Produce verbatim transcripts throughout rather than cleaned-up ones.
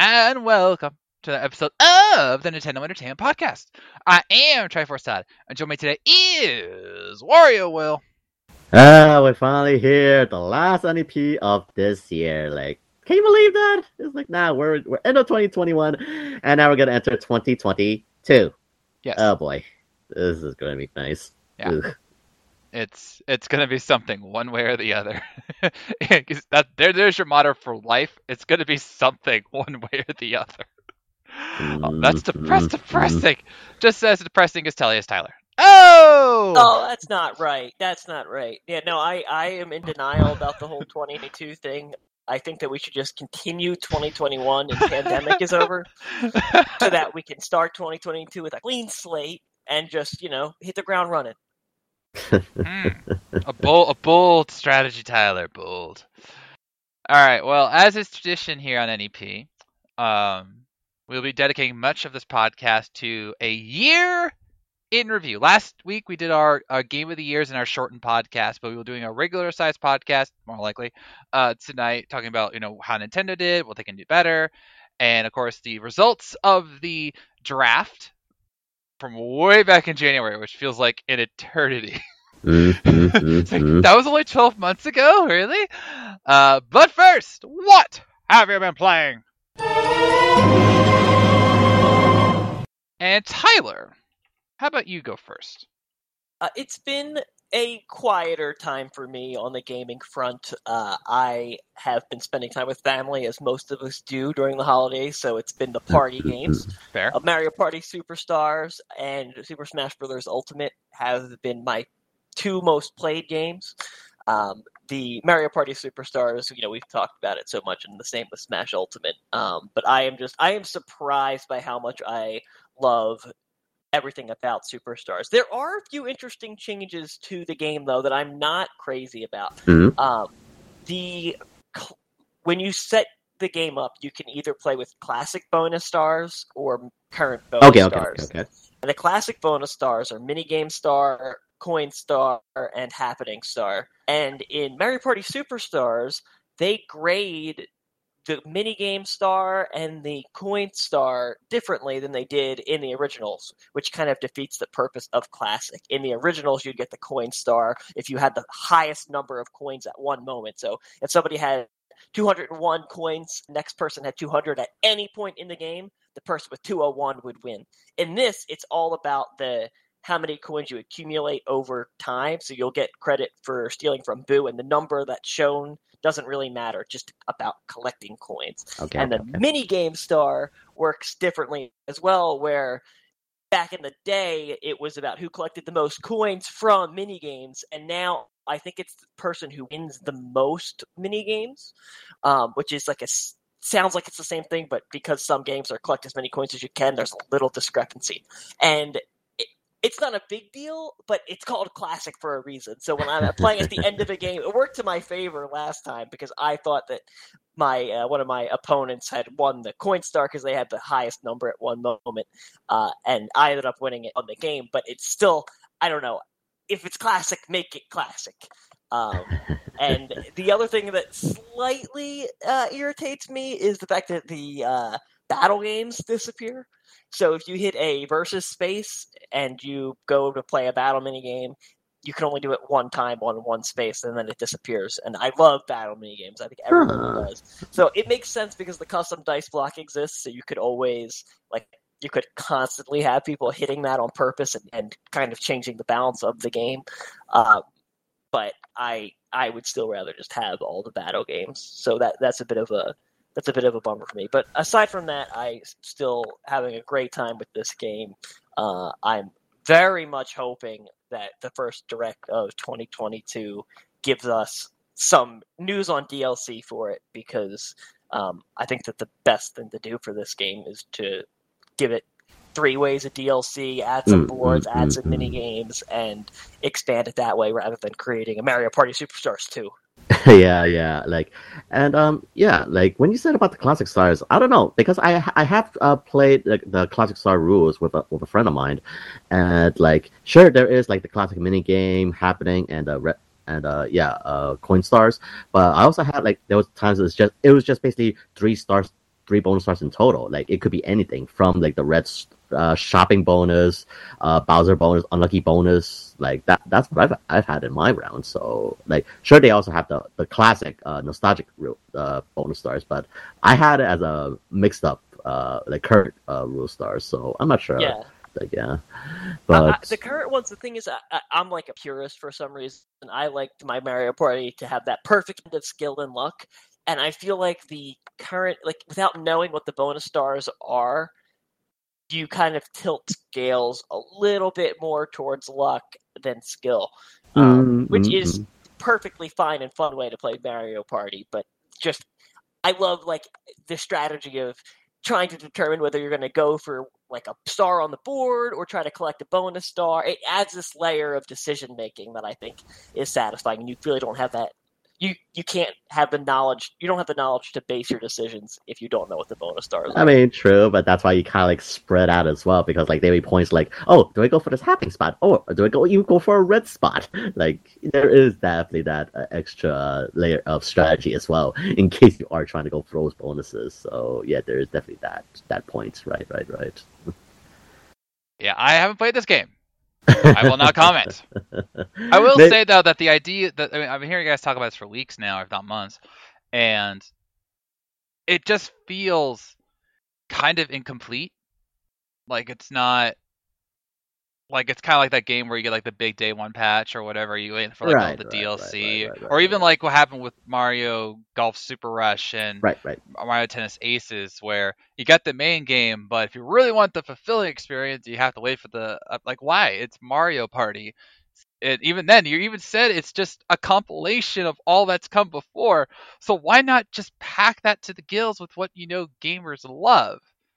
and welcome to the episode of the Nintendo Entertainment Podcast. I am Triforce Todd, and joining me today is Wario Will. Ah, we're finally here, the last N E P of this year. Like, can you believe that? It's like, nah, we're we're end of twenty twenty-one, and now we're gonna enter twenty twenty-two. Yes. Oh boy, this is gonna be nice. Yeah. Ugh. It's it's gonna be something one way or the other. that there there's your motto for life. It's gonna be something one way or the other. Oh, that's depressed, depressing. Just as depressing as Telly as Tyler. Oh! Oh, that's not right. That's not right. Yeah, no, I, I am in denial about the whole twenty twenty-two thing. I think that we should just continue twenty twenty-one and pandemic is over so that we can start twenty twenty-two with a clean slate and just, you know, hit the ground running. mm. A bold, a bold strategy, Tyler. Bold. All right. Well, as is tradition here on N E P, um, we'll be dedicating much of this podcast to a year in review. Last week we did our, our Game of the Years in our shortened podcast, but we were doing a regular size podcast, more likely, uh, tonight, talking about, you know, how Nintendo did, what they can do better, and of course the results of the draft from way back in January, which feels like an eternity. Mm-hmm, like, that was only twelve months ago, really? Uh, but first, what have you been playing? And Tyler, how about you go first? Uh, it's been a quieter time for me on the gaming front. Uh, I have been spending time with family, as most of us do during the holidays, so it's been the party games. Fair. Uh, Mario Party Superstars and Super Smash Bros. Ultimate have been my two most played games. Um, the Mario Party Superstars, you know, we've talked about it so much, and the same with Smash Ultimate. Um, but I am just, I am surprised by how much I love everything about Superstars. There are a few interesting changes to the game, though, that I'm not crazy about. Mm-hmm. Um, the when you set the game up, you can either play with classic bonus stars or current bonus Okay, okay, stars. okay, okay. And the classic bonus stars are minigame star, coin star, and happening star. And in Mario Party Superstars, they grade the minigame star and the coin star differently than they did in the originals, which kind of defeats the purpose of classic. In the originals, you'd get the coin star if you had the highest number of coins at one moment. So if somebody had two hundred one coins, next person had two hundred at any point in the game, the person with two hundred one would win. In this, it's all about the how many coins you accumulate over time. So you'll get credit for stealing from Boo, and the number that's shown doesn't really matter, just about collecting coins. Okay, and okay, the okay. minigame star works differently as well, where back in the day, it was about who collected the most coins from minigames, and now I think it's the person who wins the most minigames, um, which is like a sounds like it's the same thing, but because some games are collect as many coins as you can, there's a little discrepancy. And it's not a big deal, but it's called classic for a reason. So when I'm playing at the end of a game, it worked to my favor last time because I thought that my uh, one of my opponents had won the coin star because they had the highest number at one moment, uh, and I ended up winning it on the game. But it's still, I don't know, if it's classic, make it classic. Um, and the other thing that slightly uh, irritates me is the fact that the uh, battle games disappear. So if you hit a versus space and you go to play a battle minigame, you can only do it one time on one space, and then it disappears. And I love battle minigames. I think everyone Huh. does. So it makes sense because the custom dice block exists, so you could always, like, you could constantly have people hitting that on purpose and, and kind of changing the balance of the game. Uh, but I I would still rather just have all the battle games. So that that's a bit of a That's a bit of a bummer for me. But aside from that, I'm still having a great time with this game. Uh, I'm very much hoping that the first Direct of twenty twenty-two gives us some news on D L C for it, because um, I think that the best thing to do for this game is to give it three ways of D L C, add some Mm, boards, mm, add mm, some mm. mini games, and expand it that way rather than creating a Mario Party Superstars two. yeah, yeah, like, and um, yeah, like when you said about the classic stars, I don't know, because I I have uh, played like the classic star rules with a with a friend of mine, and like sure there is like the classic mini game happening and uh re- and uh yeah uh coin stars, but I also had like there was times it was just it was just basically three stars three bonus stars in total. Like it could be anything from like the red uh, shopping bonus, uh, Bowser bonus, unlucky bonus. Like that. That's what I've I've had in my round. So like, sure, they also have the the classic uh, nostalgic uh, bonus stars, but I had it as a mixed up uh, like current uh, rule stars. So I'm not sure. Yeah. Like, yeah, but I, I, the current ones. The thing is, I, I, I'm like a purist for some reason. I liked my Mario Party to have that perfect blend of skill and luck, and I feel like the current, like without knowing what the bonus stars are, you kind of tilt scales a little bit more towards luck than skill, um, mm-hmm. which is perfectly fine and fun way to play Mario Party. But just, I love like the strategy of trying to determine whether you're going to go for like a star on the board or try to collect a bonus star. It adds this layer of decision making that I think is satisfying, and you really don't have that. You you can't have the knowledge. You don't have the knowledge to base your decisions if you don't know what the bonus stars are. I mean, true, but that's why you kind of like spread out as well, because like there be points like, oh, do I go for this happening spot? Oh, do I go you go for a red spot? Like there is definitely that uh, extra uh, layer of strategy as well in case you are trying to go for those bonuses. So yeah, there is definitely that that point. Right, right, right. Yeah, I haven't played this game. I will not comment. I will they, say though that the idea that I mean, I've been hearing you guys talk about this for weeks now, if not months, and it just feels kind of incomplete. Like it's not like it's kind of like that game where you get like the big day one patch or whatever, you wait for like right, all the right, D L C, right, right, right, or even right. like what happened with Mario Golf Super Rush and right, right. Mario Tennis Aces, where you got the main game, but if you really want the fulfilling experience, you have to wait for the uh, like why? It's Mario Party. And even then, you even said it's just a compilation of all that's come before. So why not just pack that to the gills with what you know gamers love?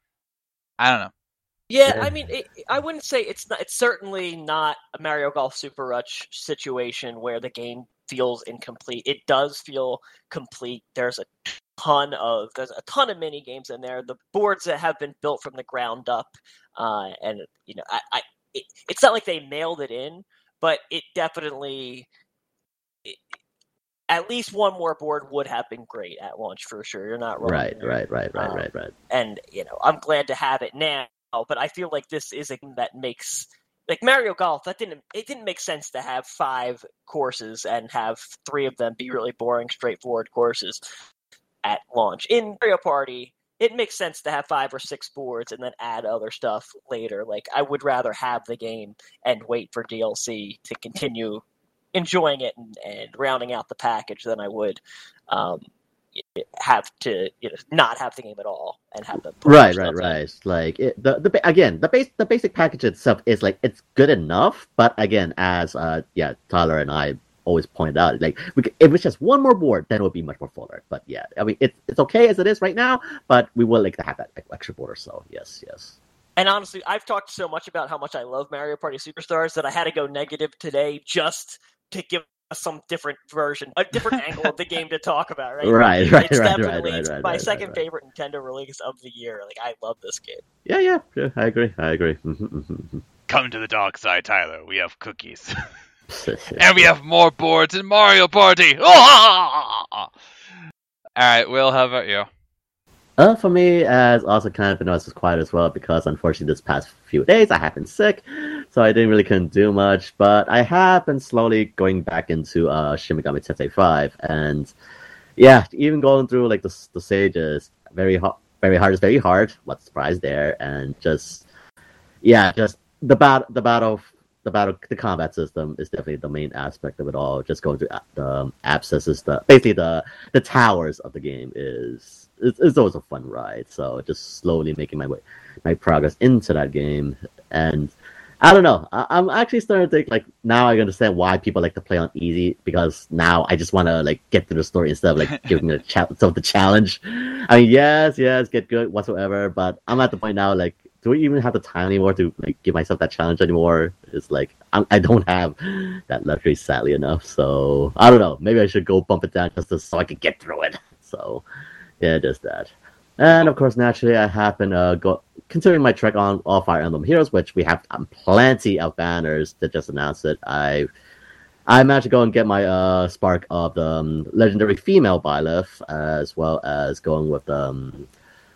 I don't know. Yeah, I mean, it, I wouldn't say it's not. It's certainly not a Mario Golf Super Rush situation where the game feels incomplete. It does feel complete. There's a ton of there's a ton of mini games in there. The boards that have been built from the ground up, uh, and you know, I, I it, it's not like they mailed it in, but it definitely. It, at least one more board would have been great at launch for sure. You're not wrong. Right, there. right, right, right, um, right, right. And you know, I'm glad to have it now. But I feel like this is a game that makes like Mario Golf. That didn't it didn't make sense to have five courses and have three of them be really boring, straightforward courses at launch. In Mario Party, it makes sense to have five or six boards and then add other stuff later. Like I would rather have the game and wait for D L C to continue enjoying it and, and rounding out the package than I would um, have to you know not have the game at all and have the right right right in. Like it, the the again the base the basic package itself is like it's good enough, but again, as uh yeah Tyler and I always pointed out, like we could, if it's just one more board, then it would be much more fuller. But yeah, I mean it's it's okay as it is right now, but we would like to have that extra board or so. Yes, yes. And honestly, I've talked so much about how much I love Mario Party Superstars that I had to go negative today just to give some different version, a different angle of the game to talk about, right? Right, right, it's right, definitely right, right, right, my right, second right, favorite Nintendo release of the year. Like, I love this game. Yeah, yeah, yeah. I agree. I agree. Mm-hmm, mm-hmm. Come to the dark side, Tyler. We have cookies, and we have more boards in Mario Party. All right, Will, how about you? Uh, for me, as also kind of been as quiet as well, because unfortunately this past few days I have been sick, so I didn't really couldn't do much. But I have been slowly going back into uh Shin Megami Tensei five, and yeah, even going through like the the stages, very hard, very hard is very hard. What surprise there, and just yeah, just the battle, the battle, the battle, the combat system is definitely the main aspect of it all. Just going through the um, abscesses, the basically the the towers of the game is. It's, it's always a fun ride, so just slowly making my way, my progress into that game, and I don't know. I, I'm actually starting to think like now I understand why people like to play on easy, because now I just want to like get through the story instead of like giving me the cha- so the challenge. I mean, yes, yes, get good whatsoever, but I'm at the point now like, do I even have the time anymore to like give myself that challenge anymore? It's like I'm, I don't have that luxury, sadly enough. So I don't know. Maybe I should go bump it down just to, so I can get through it. So. Yeah, just that. And of course, naturally, I have been uh, go- continuing my trek on all Fire Emblem Heroes, which we have um, plenty of banners that just announced it. I I managed to go and get my uh, spark of the um, legendary female Byleth, as well as going with um,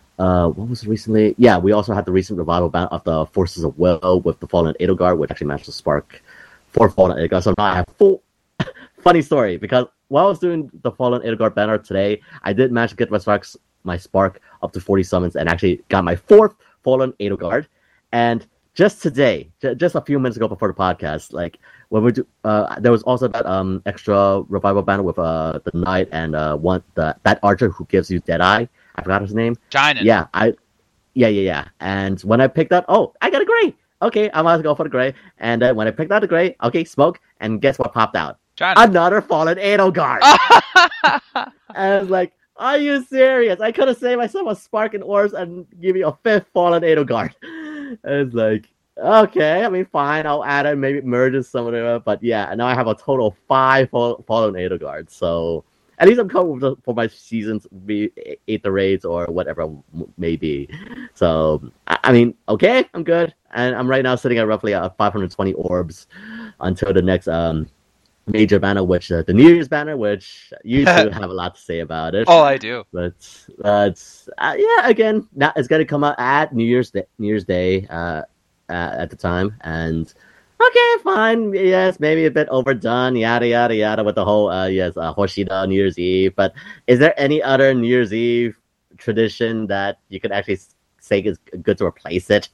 uh, what was it recently? Yeah, we also had the recent revival ban of the Forces of Will with the Fallen Edelgard, which actually managed to spark four Fallen Edelgard. So now I have full. Funny story, because while I was doing the Fallen Edelgard banner today, I did manage to get my sparks, my spark up to forty summons, and actually got my fourth Fallen Edelgard. And just today, j- just a few minutes ago before the podcast, like when we do, uh, there was also that um extra revival banner with uh the knight and uh one the that archer who gives you Deadeye. I forgot his name. Jinen. Yeah, I, yeah, yeah, yeah. And when I picked up, oh, I got a gray. Okay, I might as well go for the gray. And then when I picked out the gray, okay, smoke, and guess what popped out? Jinen. Another Fallen Edelgard. And I was like, are you serious? I could have saved myself a spark and orbs and give you a fifth Fallen Edelgard. It's like, okay, I mean, fine, I'll add it, maybe merge some of them, but yeah, now I have a total of five Fall- Fallen Edelgards, so at least I'm covered for my seasons, be Aether Raids or whatever it may be. So, I, I mean, okay, I'm good, and I'm right now sitting at roughly uh, five hundred twenty orbs until the next um major banner, which uh, the New Year's banner, which you two have a lot to say about it. Oh, I do. But but uh, yeah, again, now it's gonna come out at New Year's Day, New Year's Day uh, uh, at the time, and okay, fine, yes, maybe a bit overdone, yada yada yada, with the whole uh, yes, uh, Hoshida New Year's Eve. But is there any other New Year's Eve tradition that you could actually say is good to replace it?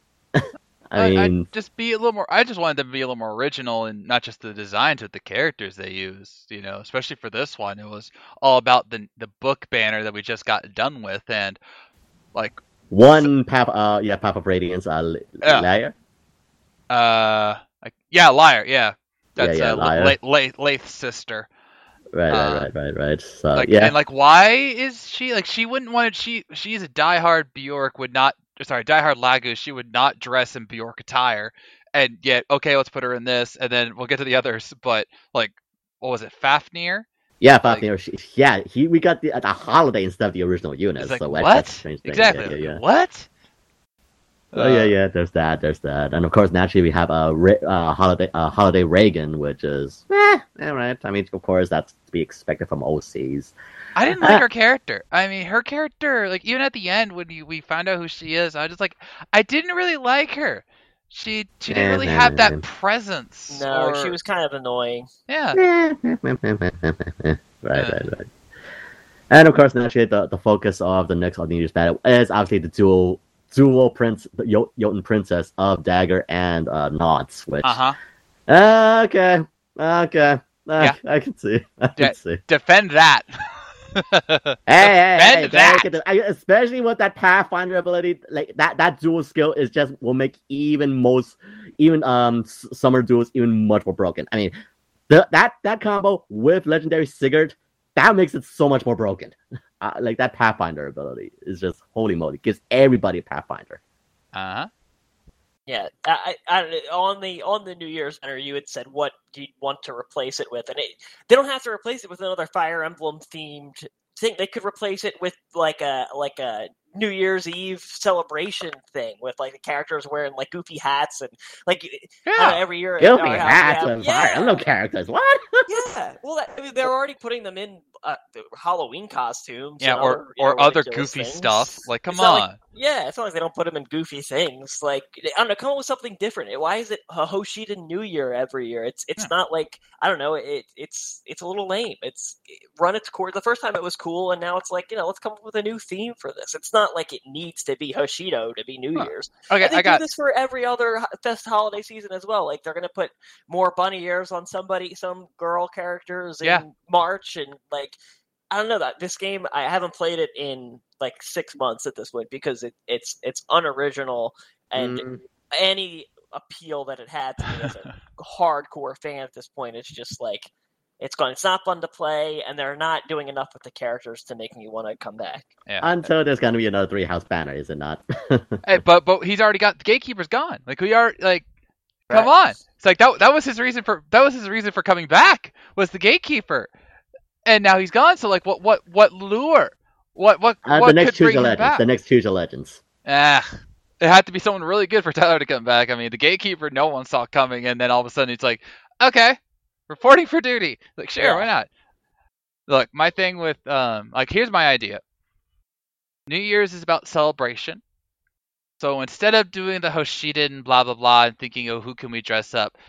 I mean, I'd just be a little more. I just wanted them to be a little more original, and not just the designs, but the characters they use. You know, especially for this one, it was all about the the book banner that we just got done with, and like one path, uh, yeah, path of radiance, uh, Yeah. Lair. uh, like, yeah, liar, yeah, that's Yeah, yeah, uh, Liar. La- La- Laith's sister. Right, Uh, right, right, right, right. So Like, yeah, and like, why is she like? She wouldn't want to. She she's a diehard Bjork. Would not. Sorry, diehard Lagu. She would not dress in Bjork attire. And yet, okay, let's put her in this, and then we'll get to the others. But like, what was it, Fafnir? yeah, like- Fafnir. She, yeah, he we got the the holiday instead of the original unit. It's like, so what? that's a strange thing. Exactly. Yeah, yeah, yeah. What? Oh yeah, Uh, yeah. There's that. There's that. And of course, naturally, we have a uh, uh, holiday uh, holiday Reagan, which is eh, all right. I mean, of course, that's to be expected from O Cs. I didn't like her character. I mean, her character, like even at the end when you, we found out who she is, I was just like, I didn't really like her. She she didn't Yeah, really yeah, have yeah. that presence. No, or- she was kind of annoying. Yeah. right, right, right. And of course, naturally, the, the focus of the next New Year's battle is obviously the dual dual prince, the Jot- Jotun princess of Dagger and uh, Nods. Which Uh huh. uh, okay, okay, uh, Yeah. I can see, I can Yeah. see. Defend that. Hey, hey, hey, Defend that. take it- I- especially with that Pathfinder ability, like that, that dual skill is just will make even most, even um s- summer duels even much more broken. I mean, the, that that combo with legendary Sigurd, that makes it so much more broken. Uh, like that Pathfinder ability is just holy moly, gives everybody a Pathfinder. Uh huh. Yeah, I, I, I- on the on the New Year's banner, you had said what do you want to replace it with, and it, they don't have to replace it with another Fire Emblem themed thing. They could replace it with like a like a New Year's Eve celebration thing with like the characters wearing like goofy hats and like I don't know, Yeah. every year. Guilty uh, hats yeah, and yeah, Fire Emblem characters. What? yeah. Well, that, I mean, they're already putting them in uh, the Halloween costumes. Yeah, and or other, you know, or other ridiculous goofy things. stuff. Like, come It's not on. like- Yeah, it's not like they don't put them in goofy things. Like, I don't know, come up with something different. Why is it a Hoshida New Year every year? It's it's Yeah. not like I don't know. It it's it's a little lame. It's it run its course. The first time it was cool, and now it's like you know, let's come up with a new theme for this. It's not like it needs to be Hoshido to be New Huh. Year's. Okay, And they I got. do this for every other ho- fest holiday season as well. Like they're gonna put more bunny ears on somebody, some girl characters in Yeah. March, and like I don't know that this game. I haven't played it in like six months at this point because it, it's it's unoriginal and Mm, any appeal that it had to me as a hardcore fan at this point, it's just like it's gone. It's not fun to play, and they're not doing enough with the characters to make me want to come back. Yeah. until there's gonna be another three house banner, is it not? Hey, but but he's already got the gatekeeper's gone. Like we are like, come Right. on. It's like that that was his reason for that was his reason for coming back was the gatekeeper, and now he's gone. So like, what what what lure? What what Uh, what the next could Choose bring Your him Legends. back? The next Choose Your Legends. Ah, it had to be someone really good for Tyler to come back. I mean, the gatekeeper no one saw coming, and then all of a sudden it's like, okay, reporting for duty. Like, sure, Yeah. why not? Look, my thing with um, like, here's my idea. New Year's is about celebration. So instead of doing the Hoshiden blah blah blah and thinking, oh, who can we dress up?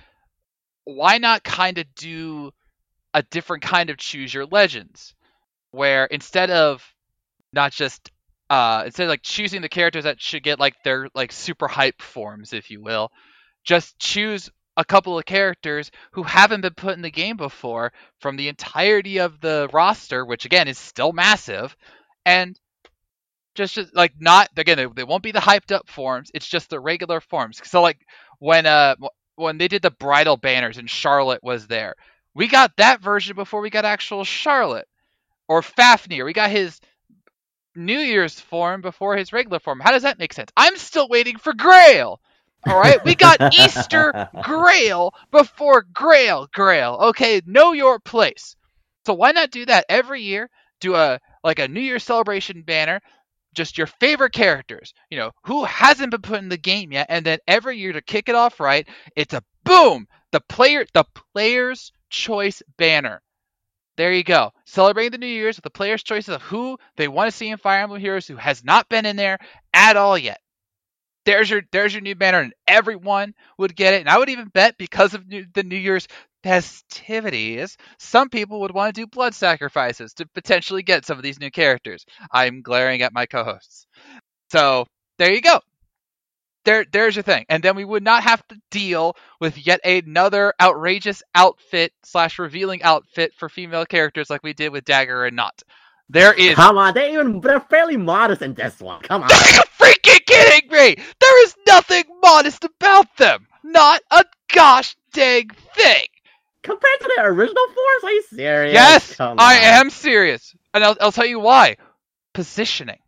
Why not kind of do a different kind of choose your legends, where instead of not just uh instead of like choosing the characters that should get like their like super hype forms, if you will, just choose a couple of characters who haven't been put in the game before from the entirety of the roster, which again is still massive, and just, just like not again they, they won't be the hyped up forms. It's just the regular forms. So like when uh when they did the bridal banners and Charlotte was there, we got that version before we got actual Charlotte. Or Fafnir, we got his New Year's form before his regular form. How does that make sense? I'm still waiting for Grail. All right, we got Easter Grail before Grail Grail. Okay, know your place. So why not do that every year? Do a like a New Year's celebration banner, just your favorite characters. You know, who hasn't been put in the game yet, and then every year to kick it off right, it's a boom, the player the player's choice banner. There you go. Celebrating the New Year's with the player's choices of who they want to see in Fire Emblem Heroes who has not been in there at all yet. There's your there's your new banner, and everyone would get it. And I would even bet because of new, the New Year's festivities, some people would want to do blood sacrifices to potentially get some of these new characters. I'm glaring at my co-hosts. So there you go. There, there's your thing. And then we would not have to deal with yet another outrageous outfit slash revealing outfit for female characters like we did with Dagger and Knot. There is. Come on, they even they're fairly modest in this one. Come on. Are you freaking kidding me? There is nothing modest about them. Not a gosh dang thing. Compared to their original forms, are you serious? Yes, Come I on. am serious. And I'll, I'll tell you why. Positioning.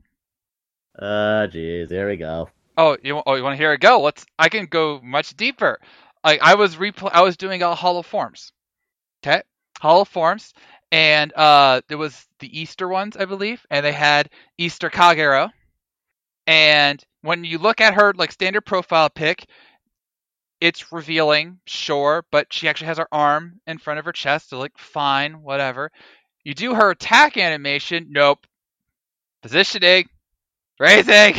Uh, jeez, here we go. Oh, you oh you want to hear it go? Let's. I can go much deeper. Like I was repl- I was doing all Hollow Forms. Okay, Hollow Forms, and uh, there was the Easter ones, I believe, and they had Easter Kagero. And when you look at her like standard profile pic, it's revealing, sure, but she actually has her arm in front of her chest, so like fine, whatever. You do her attack animation, nope. Positioning, raising.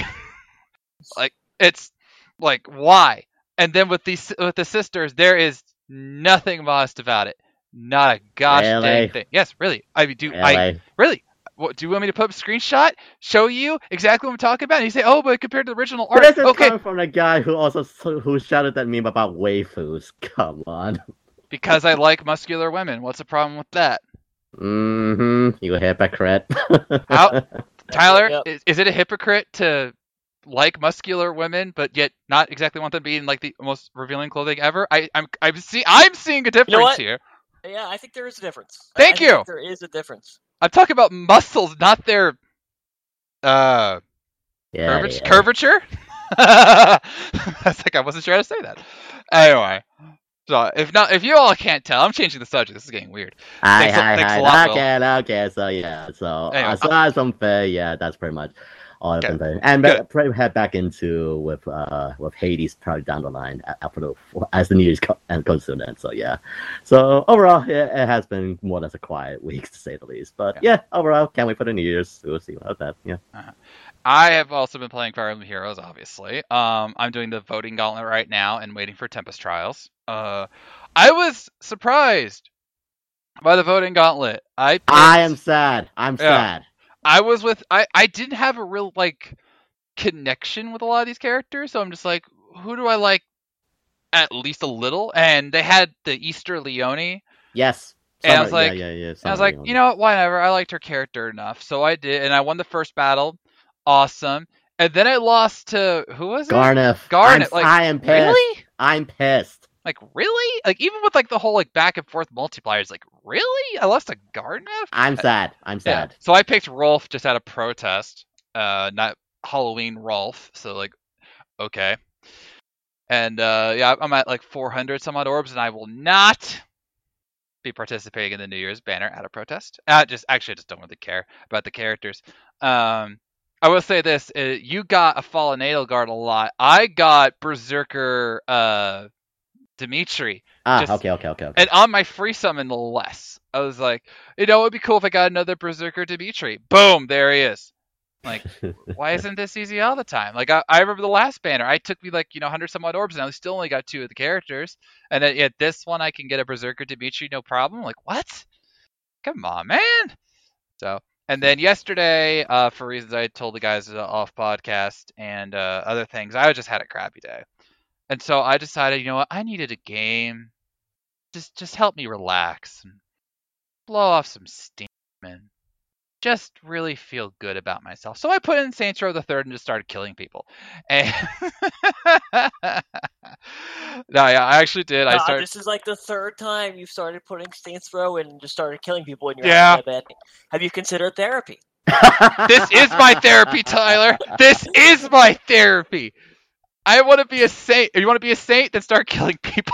Like it's like why? And then with these with the sisters, there is nothing modest about it. Not a gosh Really? dang thing. Yes, really. I mean, do Really? I really? What, do you want me to put up a screenshot, show you exactly what I'm talking about? And you say, oh, but compared to the original art, This is okay. coming from the guy who also who shouted that meme about waifus. Come on. Because I like muscular women. What's the problem with that? Mm-hmm. You a hypocrite. How, Tyler, Yep. is, is it a hypocrite to like muscular women, but yet not exactly want them to be in like the most revealing clothing ever? I, I'm I'm see I'm seeing a difference what? here. Yeah, I think there is a difference. Thank I, I you. Think there is a difference. I'm talking about muscles, not their uh yeah, curvature. yeah. curvature? I was like, I wasn't sure how to say that. Anyway, so if not, if you all can't tell, I'm changing the subject. This is getting weird. Hi, Thanks a- hi, thanks a hi. lot, Will. Okay, okay. So yeah, so Anyway, aside from fair, yeah, that's pretty much all I've Okay. been saying. And Good. but probably head back into with uh with Hades probably down the line after the as the news co- and goes to then. So yeah, so overall it, it has been more or less a quiet week to say the least. But Yeah. yeah, overall can't wait for the New Year's. We'll see about that. Yeah. I have also been playing Fire Emblem Heroes, obviously. Um, I'm doing the voting gauntlet right now and waiting for Tempest Trials. Uh, I was surprised by the voting gauntlet. I picked, I am sad. I'm Yeah. sad. I was with. I I didn't have a real like connection with a lot of these characters, so I'm just like, who do I like at least a little? And they had the Easter Leone. Yes. And I was Summer- like- yeah, yeah, yeah. And I was Summer like, Leon. you know what, whatever. I liked her character enough, so I did, and I won the first battle. Awesome. And then I lost to who was it? Garnet. Garnet, I'm, like, I am pissed. Really? I'm pissed. Like really? Like even with like the whole like back and forth multipliers, like really? I lost to Garnet? I'm sad. I'm Yeah. sad. So I picked Rolf just out of protest, uh, not Halloween Rolf. So like, okay. And uh, yeah, I'm at like four hundred some odd orbs, and I will not be participating in the New Year's banner out of protest. I just actually I just don't really care about the characters. Um, I will say this: uh, you got a Fallen Edelgard a lot. I got Berserker uh, Dimitri. Ah, Just- okay, okay, okay, okay. And on my free summon less, I was like, you know, it would be cool if I got another Berserker Dimitri. Boom, there he is. Like, why isn't this easy all the time? Like, I, I remember the last banner. I took me like, you know, one hundred some odd orbs, and I still only got two of the characters. And then, yet this one, I can get a Berserker Dimitri, no problem. Like, what? Come on, man. So, and then yesterday, uh, for reasons I told the guys uh, off podcast and uh, other things, I just had a crappy day. And so I decided, you know what? I needed a game. Just, just help me relax and blow off some steam and just really feel good about myself. So I put in Saints Row the Third and just started killing people. And no, yeah, I actually did. Uh, I started. This is like the third time you've started putting Saints Row and just started killing people in your Yeah. bed. Have you considered therapy? This is my therapy, Tyler. This is my therapy. I want to be a saint. You want to be a saint? Then start killing people.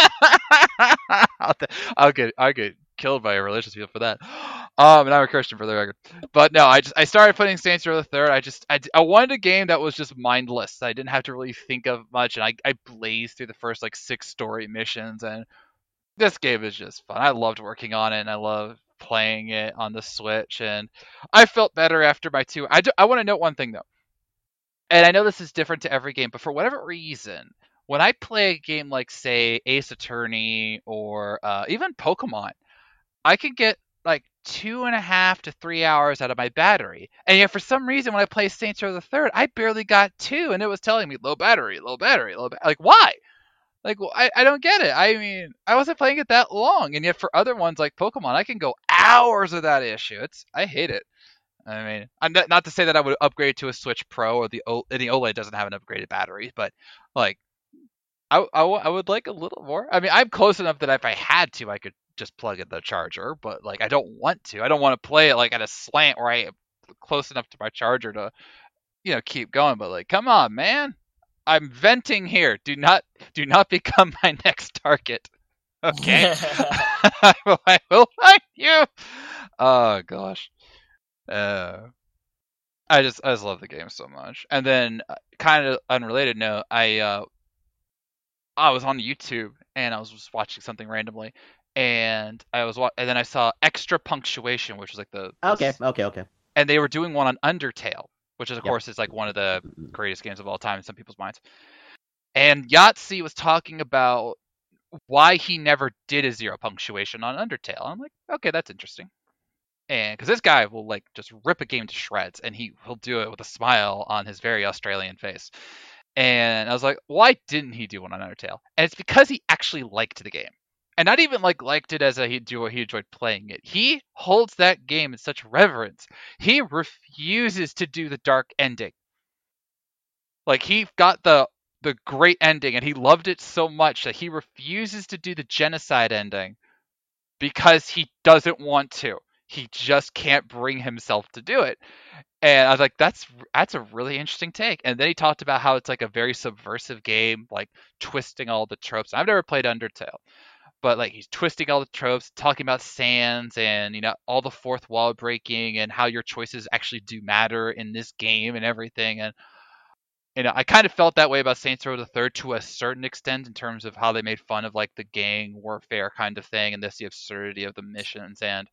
I'll, I'll get I'll get killed by religious people for that. Um, and I'm a Christian for the record. But no, I just I started putting Saints Row the Third. I just I, I wanted a game that was just mindless. I didn't have to really think of much, and I I blazed through the first like six story missions, and this game is just fun. I loved working on it, and I love playing it on the Switch, and I felt better after my two. I do, I want to note one thing though. And I know this is different to every game, but for whatever reason, when I play a game like, say, Ace Attorney or uh, even Pokemon, I can get like two and a half to three hours out of my battery. And yet, for some reason, when I play Saints Row the Third, I barely got two, and it was telling me low battery, low battery, low. Ba-. Like, why? Like, well, I I don't get it. I mean, I wasn't playing it that long, and yet for other ones like Pokemon, I can go hours without issue. It's I hate it. I mean, I'm not, not to say that I would upgrade to a Switch Pro or the o, the OLED doesn't have an upgraded battery, but like, I, I, I would like a little more. I mean, I'm close enough that if I had to, I could just plug in the charger, but like, I don't want to. I don't want to play it like at a slant where I am close enough to my charger to, you know, keep going. But like, come on, man, I'm venting here. Do not, do not become my next target. Okay, I will find you. Oh gosh. Uh, I just I just love the game so much. And then, kind of unrelated note, I uh, I was on YouTube and I was just watching something randomly, and I was wa- and then I saw Extra Punctuation, which was like the, the Okay, okay, okay. and they were doing one on Undertale, which is of Yep. course is like one of the greatest games of all time in some people's minds. And Yahtzee was talking about why he never did a zero punctuation on Undertale. I'm like, okay, that's interesting. And because this guy will like just rip a game to shreds, and he he'll do it with a smile on his very Australian face. And I was like, why didn't he do one on Undertale? And it's because he actually liked the game, and not even like liked it as a he do he enjoyed playing it. He holds that game in such reverence. He refuses to do the dark ending. Like he got the the great ending, and he loved it so much that he refuses to do the genocide ending because he doesn't want to. He just can't bring himself to do it. And I was like, that's that's a really interesting take. And then he talked about how it's like a very subversive game, like twisting all the tropes. I've never played Undertale, but like he's twisting all the tropes, talking about sands and, you know, all the fourth wall breaking and how your choices actually do matter in this game and everything. And you know, I kind of felt that way about Saints Row the Third to a certain extent in terms of how they made fun of like the gang warfare kind of thing and this the absurdity of the missions. And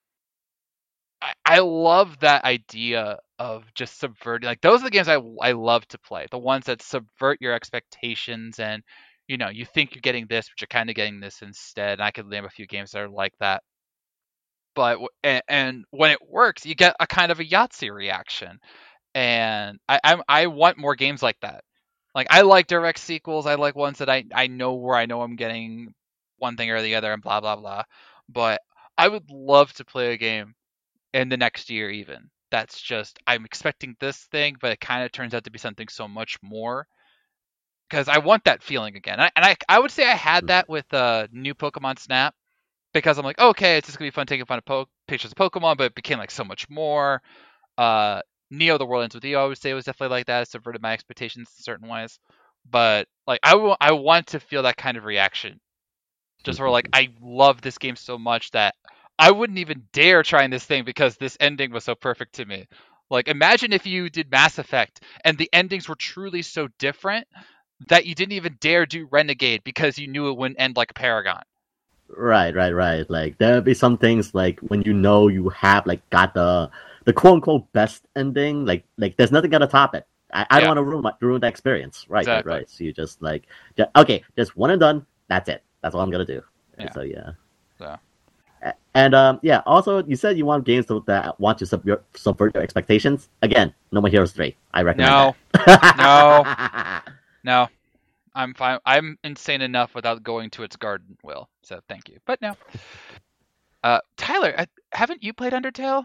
I, I love that idea of just subverting. Like those are the games I I love to play. The ones that subvert your expectations, and you know, you think you're getting this, but you're kind of getting this instead. And I could name a few games that are like that. But and, and when it works, you get a kind of a Yahtzee reaction. And I I, I want more games like that. Like I like direct sequels. I like ones that I, I know where I know I'm getting one thing or the other and blah blah blah. But I would love to play a game in the next year even. That's just I'm expecting this thing, but it kind of turns out to be something so much more. Because I want that feeling again. And I, and I I would say I had that with uh new Pokemon Snap. Because I'm like, okay, it's just gonna be fun taking fun of po- pictures of Pokemon, but it became like so much more. Uh Neo the World Ends With You, I would say, was definitely like that. It subverted my expectations in certain ways. But like I, w- I want to feel that kind of reaction. Just where like I love this game so much that I wouldn't even dare trying this thing because this ending was so perfect to me. Like imagine if you did Mass Effect and the endings were truly so different that you didn't even dare do Renegade because you knew it wouldn't end like a Paragon. Right, right, right. Like there'll be some things like when you know you have like got the the quote unquote best ending. Like like there's nothing gonna top it. I, I Yeah. don't want to ruin my, ruin the experience. Right, Exactly. right, right. So you just like ju- okay, just one and done. That's it. That's all I'm gonna do. Yeah. So yeah. So. A- And um, yeah. Also, you said you want games to, that want to sub your, subvert your expectations. Again, No More Heroes three. I recommend No. that. No. I'm fine. I'm insane enough without going to its garden, Will. So thank you. But no. Uh, Tyler, I, haven't you played Undertale?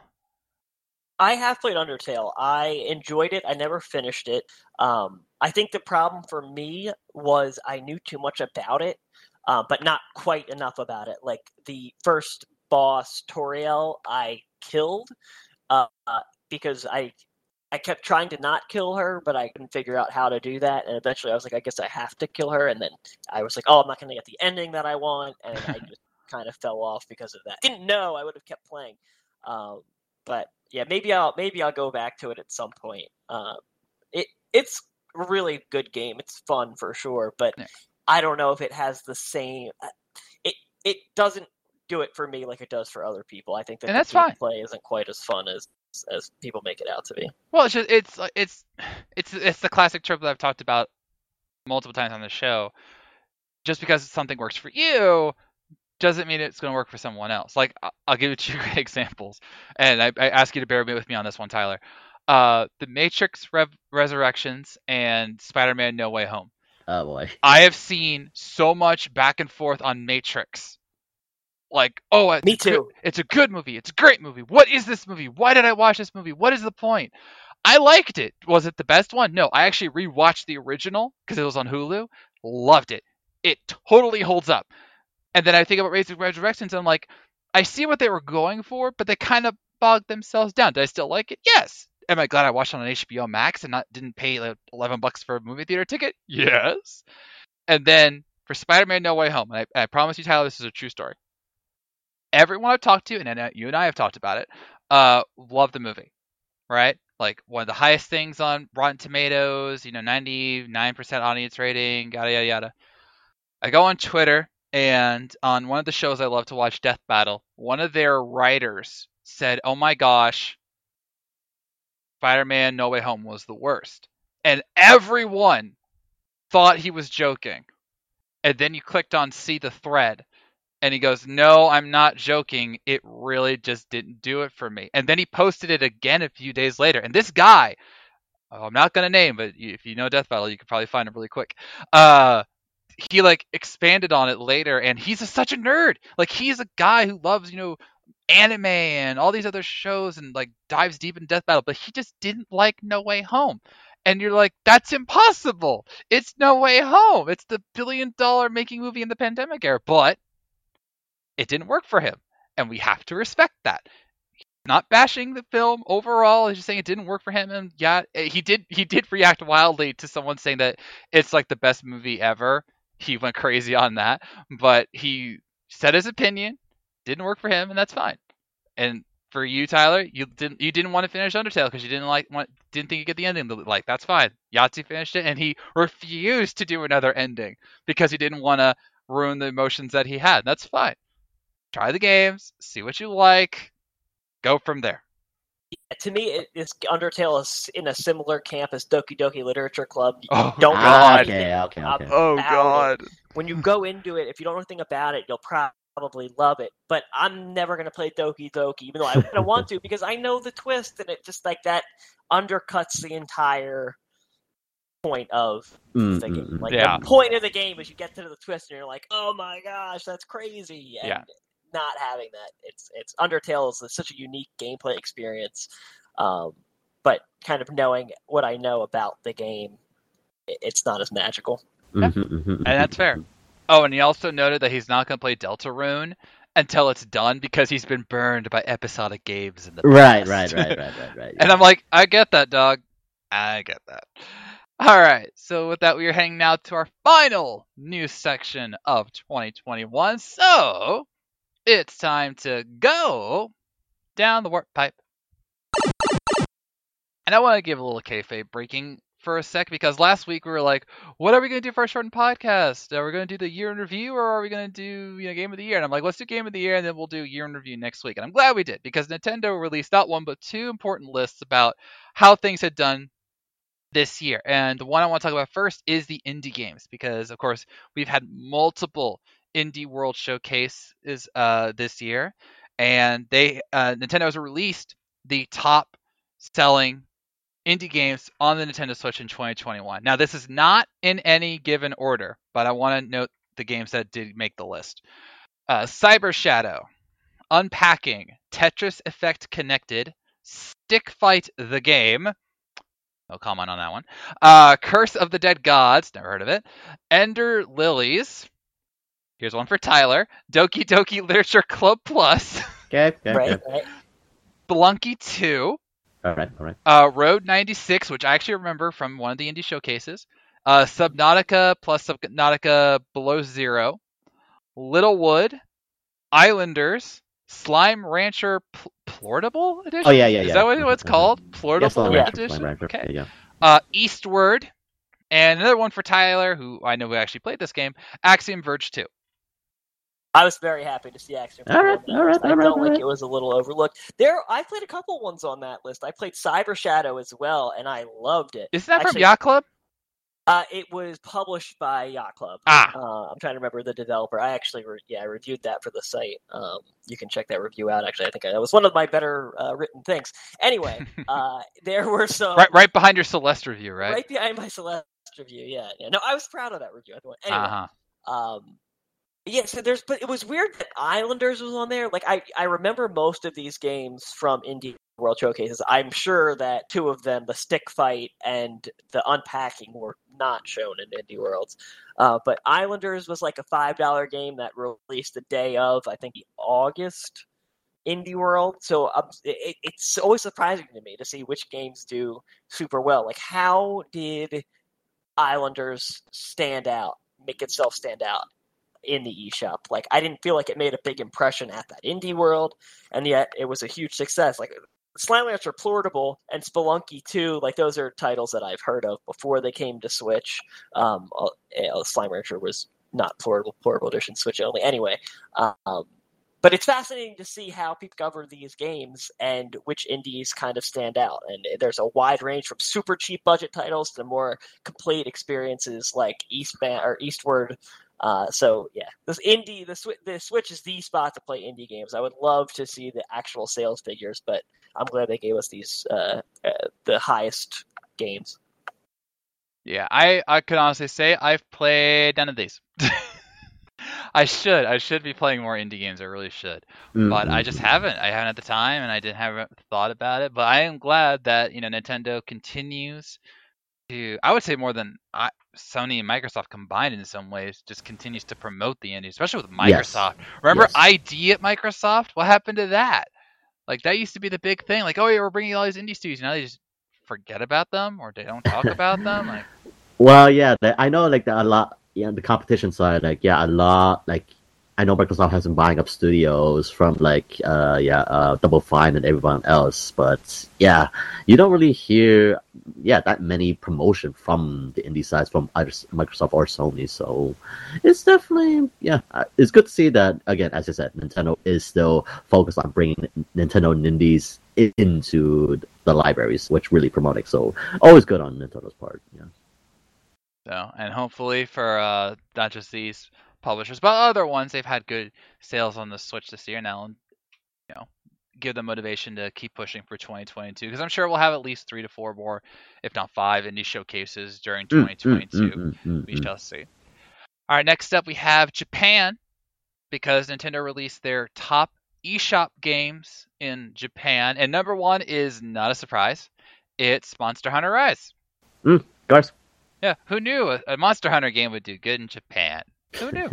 I have played Undertale. I enjoyed it. I never finished it. Um, I think the problem for me was I knew too much about it, uh, but not quite enough about it. Like the first boss, Toriel, I killed uh, because I I kept trying to not kill her, but I couldn't figure out how to do that. And eventually I was like, I guess I have to kill her. And then I was like, oh, I'm not going to get the ending that I want. And I just kind of fell off because of that. Didn't know I would have kept playing. Um, but yeah, maybe I'll maybe I'll go back to it at some point. Uh, it it's a really good game. It's fun for sure, but Yeah. I don't know if it has the same. It it doesn't do it for me like it does for other people. I think that And the that's fine. gameplay isn't quite as fun as as people make it out to be. Well, it's just it's it's it's it's the classic trope that I've talked about multiple times on the show. Just because something works for you doesn't mean it's going to work for someone else. Like I'll give you two great examples, and I, I ask you to bear with me on this one, Tyler. Uh, the Matrix Rev- Resurrections and Spider-Man: No Way Home. Oh boy. I have seen so much back and forth on Matrix. Like, oh, it's Me a good- too. it's a good movie. It's a great movie. What is this movie? Why did I watch this movie? What is the point? I liked it. Was it the best one? No, I actually rewatched the original because it was on Hulu. Loved it. It totally holds up. And then I think about Raising Resurrections, and I'm like, I see what they were going for, but they kind of bogged themselves down. Did I still like it? Yes. Am I glad I watched it on H B O Max and not didn't pay like eleven bucks for a movie theater ticket? Yes. And then for Spider-Man: No Way Home, and I, I promise you, Tyler, this is a true story. Everyone I've talked to, and then you and I have talked about it, uh, love the movie, right? Like one of the highest things on Rotten Tomatoes, you know, ninety-nine percent audience rating, yada yada yada. I go on Twitter, and on one of the shows I love to watch, Death Battle, one of their writers said, "Oh my gosh, Spider-Man: No Way Home was the worst," and everyone thought he was joking. And then you clicked on see the thread. And he goes, "No, I'm not joking. It really just didn't do it for me." And then he posted it again a few days later. And this guy, oh, I'm not going to name, but if you know Death Battle, you can probably find him really quick. Uh, he like expanded on it later, and he's a, such a nerd. Like he's a guy who loves, you know, anime and all these other shows and like dives deep in Death Battle, but he just didn't like No Way Home. And you're like, that's impossible. It's No Way Home. It's the billion dollar making movie in the pandemic era. But it didn't work for him, and we have to respect that. Not bashing the film overall, he's just saying it didn't work for him. And yeah, he did he did react wildly to someone saying that it's like the best movie ever. He went crazy on that, but he said his opinion, didn't work for him, and that's fine. And for you, Tyler, you didn't you didn't want to finish Undertale because you didn't like want, didn't think you get the ending. Like that's fine. Yahtzee finished it, and he refused to do another ending because he didn't want to ruin the emotions that he had. That's fine. Try the games, see what you like, go from there. Yeah, to me, it, it's, Undertale is in a similar camp as Doki Doki Literature Club. You Oh, don't know God. anything Okay, okay, okay. Oh about God. it. When you go into it, if you don't know anything about it, you'll probably love it. But I'm never going to play Doki Doki, even though I kind of want to, because I know the twist, and it just like that undercuts the entire point of Mm, the mm, game. mm. Like Yeah. the point of the game is you get to the twist, and you're like, oh my gosh, that's crazy. And Yeah. not having that, it's it's Undertale is such a unique gameplay experience. Um, but kind of knowing what I know about the game, it, it's not as magical. Mhm, mhm, mhm, And that's fair. mhm. Oh, and he also noted that he's not going to play Deltarune until it's done because he's been burned by episodic games in the Right, past. right, right, right, right, right. And yeah. I'm like, I get that, dog. I get that. All right. So with that, we are heading now to our final news section of twenty twenty-one. So it's time to go down the warp pipe. And I want to give a little kayfabe breaking for a sec because last week we were like, what are we going to do for our shortened podcast? Are we going to do the year in review or are we going to do you know game of the year? And I'm like, let's do game of the year and then we'll do year in review next week. And I'm glad we did because Nintendo released not one but two important lists about how things had done this year. And the one I want to talk about first is the indie games because, of course, we've had multiple Indie World showcases uh, this year. And they uh, Nintendo has released the top selling indie games on the Nintendo Switch in twenty twenty-one. Now, this is not in any given order, but I want to note the games that did make the list. Uh, Cyber Shadow, Unpacking, Tetris Effect Connected, Stick Fight the Game, no comment on that one, uh, Curse of the Dead Gods, never heard of it, Ender Lilies, here's one for Tyler, Doki Doki Literature Club Plus, Okay, okay, Right, okay. right. Spelunky two, All right, all right. Uh, Road ninety-six, which I actually remember from one of the indie showcases. Uh, Subnautica plus Subnautica Below Zero. Littlewood. Islanders. Slime Rancher Pl- Plortable Edition? Oh, yeah, yeah, Is yeah. that what it's called? Plortable Yes, Slime Yeah. Rancher, Edition? Slime Rancher. Okay. There you go. Uh, Eastward. And another one for Tyler, who I know who actually played this game. Axiom Verge two. I was very happy to see Axiom All right, on that all right, list. I all right, felt all like right. it was a little overlooked. There, I played a couple ones on that list. I played Cyber Shadow as well, and I loved it. Isn't that from Actually- Yacht Club? Uh, it was published by Yacht Club. Ah. Uh, I'm trying to remember the developer. I actually, re- yeah, I reviewed that for the site. Um, you can check that review out. Actually, I think I, that was one of my better uh, written things. Anyway, uh, there were some Right right behind your Celeste review, right? right behind my Celeste review. Yeah, yeah. No, I was proud of that review. I thought. Anyway, Uh-huh. um, yeah. So there's, but it was weird that Islanders was on there. Like I, I remember most of these games from Indie World Showcases. I'm sure that two of them, the Stick Fight and the Unpacking, were not shown in Indie Worlds. Uh, but Islanders was like a five dollar game that released the day of, I think, the August Indie World. So um, it, it's always surprising to me to see which games do super well. Like, how did Islanders stand out, make itself stand out in the eShop? Like, I didn't feel like it made a big impression at that Indie World, and yet it was a huge success. Like, Slime Rancher Plortable and Spelunky two, like, those are titles that I've heard of before they came to Switch. Um, uh, Slime Rancher was not Plortable, Plortable Edition, Switch only. Anyway, um, but it's fascinating to see how people cover these games and which indies kind of stand out. And there's a wide range from super cheap budget titles to more complete experiences like Eastbound or Eastward. Uh, so yeah, this indie, the, Sw- the Switch is the spot to play indie games. I would love to see the actual sales figures, but I'm glad they gave us these uh, uh, the highest games. Yeah, I, I could honestly say I've played none of these. I should. I should be playing more indie games. I really should. But I just haven't. I haven't at the time, and I didn't have thought about it. But I am glad that you know Nintendo continues to, I would say more than I, Sony and Microsoft combined in some ways, just continues to promote the indies, especially with Microsoft. Yes. Remember Yes. I D at Microsoft? What happened to that? Like, that used to be the big thing. Like, oh, yeah, we're bringing all these indie studios. Now they just forget about them, or they don't talk about them. Like, Well, yeah, the, I know, like, the, a lot, yeah, the competition side, like, yeah, a lot, like, I know Microsoft has been buying up studios from, like, uh, yeah, uh, Double Fine and everyone else, but, yeah, you don't really hear, yeah, that many promotion from the indie sides from either Microsoft or Sony, so it's definitely, yeah, uh, it's good to see that, again, as I said, Nintendo is still focused on bringing Nintendo and indies into the libraries, which really promoting, so always good on Nintendo's part, yeah. so, and hopefully for uh, not just these publishers, but other ones, they've had good sales on the Switch this year now, and you know, give them motivation to keep pushing for twenty twenty-two. Because I'm sure we'll have at least three to four more, if not five, indie showcases during twenty twenty-two. Mm, mm, mm, mm, We mm. shall see. All right, next up we have Japan, because Nintendo released their top eShop games in Japan, and number one is not a surprise. It's Monster Hunter Rise. Guys, Yeah, who knew a, a Monster Hunter game would do good in Japan? Who knew?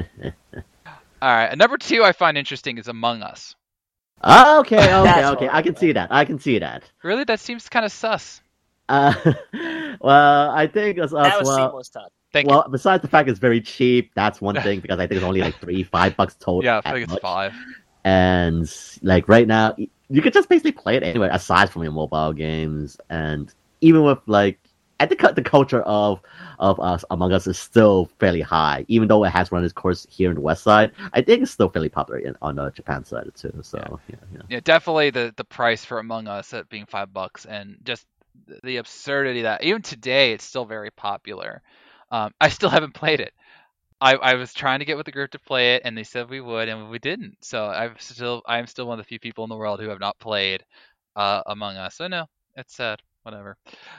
All right, and number two I find interesting is Among Us. Ah, okay, okay, That's okay. what I I can see that. I can see that. Really, that seems kind of sus. Uh, well, I think as, as That was well. seamless, Todd. Thank Well, besides the fact it's very cheap, that's one thing because I think it's only like three, five bucks you. total. Yeah, I at think it's much. five. And like right now, y- you could just basically play it anywhere aside from your mobile games, and even with like I think the culture of of us Among Us is still fairly high, even though it has run its course here in the West Side. I think it's still fairly popular in, on the Japan side too. So yeah, yeah, yeah, definitely the the price for Among Us at being five bucks, and just the absurdity that even today it's still very popular. Um, I still haven't played it. I, I was trying to get with the group to play it, and they said we would, and we didn't. So I'm still I'm still one of the few people in the world who have not played uh, Among Us. So no, it's sad. Whatever.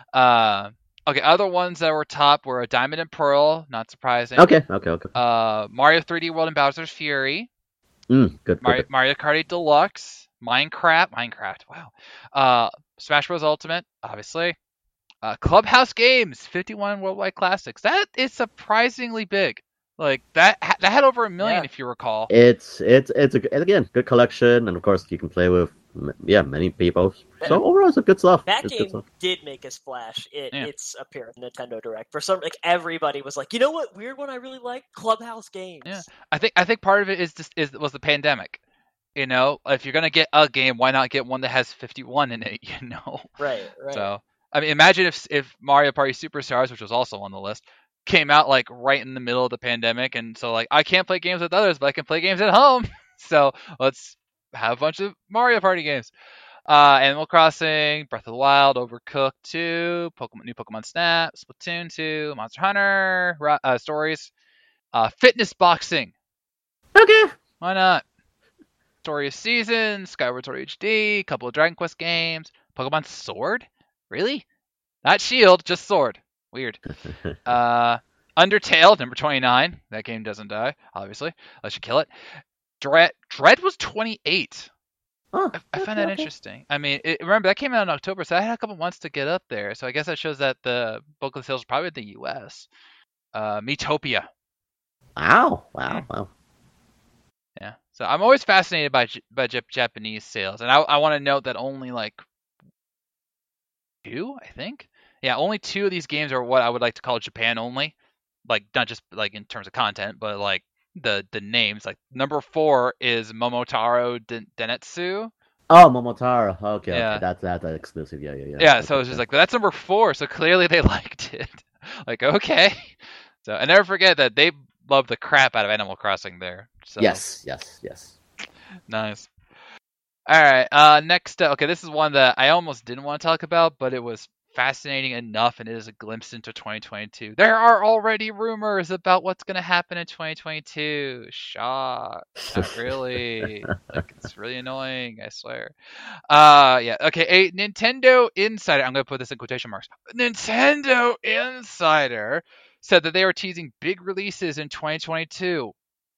Uh, okay, other ones that were top were Diamond and Pearl. Not surprising. okay, okay, okay. Uh, Mario three D World and Bowser's Fury. Mm, good, Mario, good. Mario Kart eight Deluxe. Minecraft. Minecraft. Wow. Uh, Smash Bros. Ultimate. Obviously. Uh, Clubhouse Games. fifty-one Worldwide Classics. That is surprisingly big. Like that, that had over a million, Yeah. if you recall. It's it's it's a, and again good collection, and of course you can play with yeah many people. So overall, it's a good stuff. That it's game good stuff. did make a splash. It, Yeah. It's appearance in Nintendo Direct. For some, like everybody was like, you know what weird one I really like? Clubhouse Games. Yeah. I think I think part of it is just is was the pandemic. You know, if you're gonna get a game, why not get one that has fifty-one in it? You know. Right, right. So I mean, imagine if if Mario Party Superstars, which was also on the list, came out like right in the middle of the pandemic, and so like I can't play games with others, but I can play games at home. So let's have a bunch of Mario Party games. Uh, Animal Crossing, Breath of the Wild, Overcooked two, Pokemon, new Pokemon Snap, Splatoon two, Monster Hunter uh, stories, uh, fitness boxing. Okay. Why not? Story of Seasons, Skyward Sword H D, couple of Dragon Quest games, Pokemon Sword. Really? Not Shield, just Sword. Weird. Uh, Undertale, number twenty-nine. That game doesn't die, obviously, unless you kill it. Dread, Dread was twenty-eight. Oh, I, I okay, find that okay. interesting. I mean, it, remember, that came out in October, so I had a couple months to get up there. So I guess that shows that the bulk of the sales are probably in the U S. Uh, Miitopia. Wow, wow, Yeah. wow. Yeah. So I'm always fascinated by by Japanese sales, and I I want to note that only like two, I think. Yeah, only two of these games are what I would like to call Japan only. Like not just like in terms of content, but like the the names. Like number four is Momotaro Den- Denetsu. Oh, Momotaro. Okay, Yeah. okay, that's that's an exclusive. Yeah, yeah, yeah. Yeah, Okay, so it's just okay. like that's number four. So clearly they liked it. Like okay. So I never forget that they love the crap out of Animal Crossing there. So. Yes, yes, yes. Nice. All right. Uh, next, uh, okay, this is one that I almost didn't want to talk about, but it was fascinating enough, and it is a glimpse into twenty twenty-two. There are already rumors about what's going to happen in twenty twenty-two. Shock. Not really. Like, it's really annoying, I swear. Uh, yeah. Okay, a Nintendo insider, I'm going to put this in quotation marks. Nintendo insider said that they were teasing big releases in twenty twenty-two.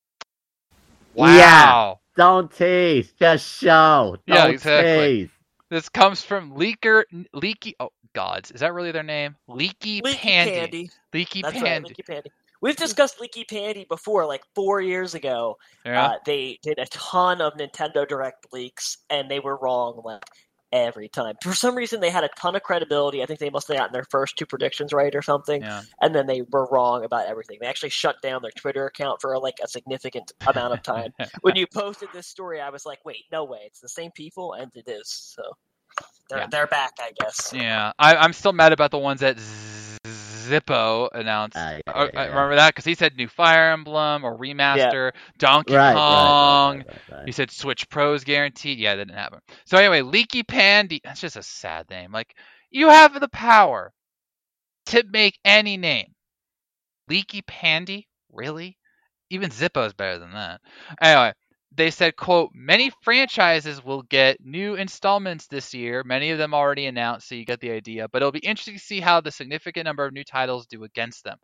Wow. Yeah. Don't tease, just show. Don't Yeah, exactly. tease. This comes from Leaker, Leaky. Oh, gods, is that really their name? Leaky, Leaky Pandy. Pandy. Leaky That's Pandy. right, Leaky Pandy. We've discussed Leaky Pandy before, like four years ago. Yeah. Uh, they did a ton of Nintendo Direct leaks, and they were wrong like every time. For some reason, they had a ton of credibility. I think they must have gotten their first two predictions right or something, Yeah. and then they were wrong about everything. They actually shut down their Twitter account for like a significant amount of time. When you posted this story, I was like, "Wait, no way! It's the same people," and it is. So they're Yeah. they're back, I guess. Yeah, I, I'm still mad about the ones that Z- Zippo announced. Uh, yeah, Oh, yeah, yeah. I remember that because he said new Fire Emblem or remaster, Donkey Right, right, Kong. right, right, right, right. He said Switch Pros guaranteed. Yeah, that didn't happen. So anyway, Leaky Pandy. That's just a sad name. Like you have the power to make any name. Leaky Pandy, really? Even Zippo is better than that. Anyway, they said, quote, many franchises will get new installments this year. Many of them already announced, so you get the idea. But it'll be interesting to see how the significant number of new titles do against them.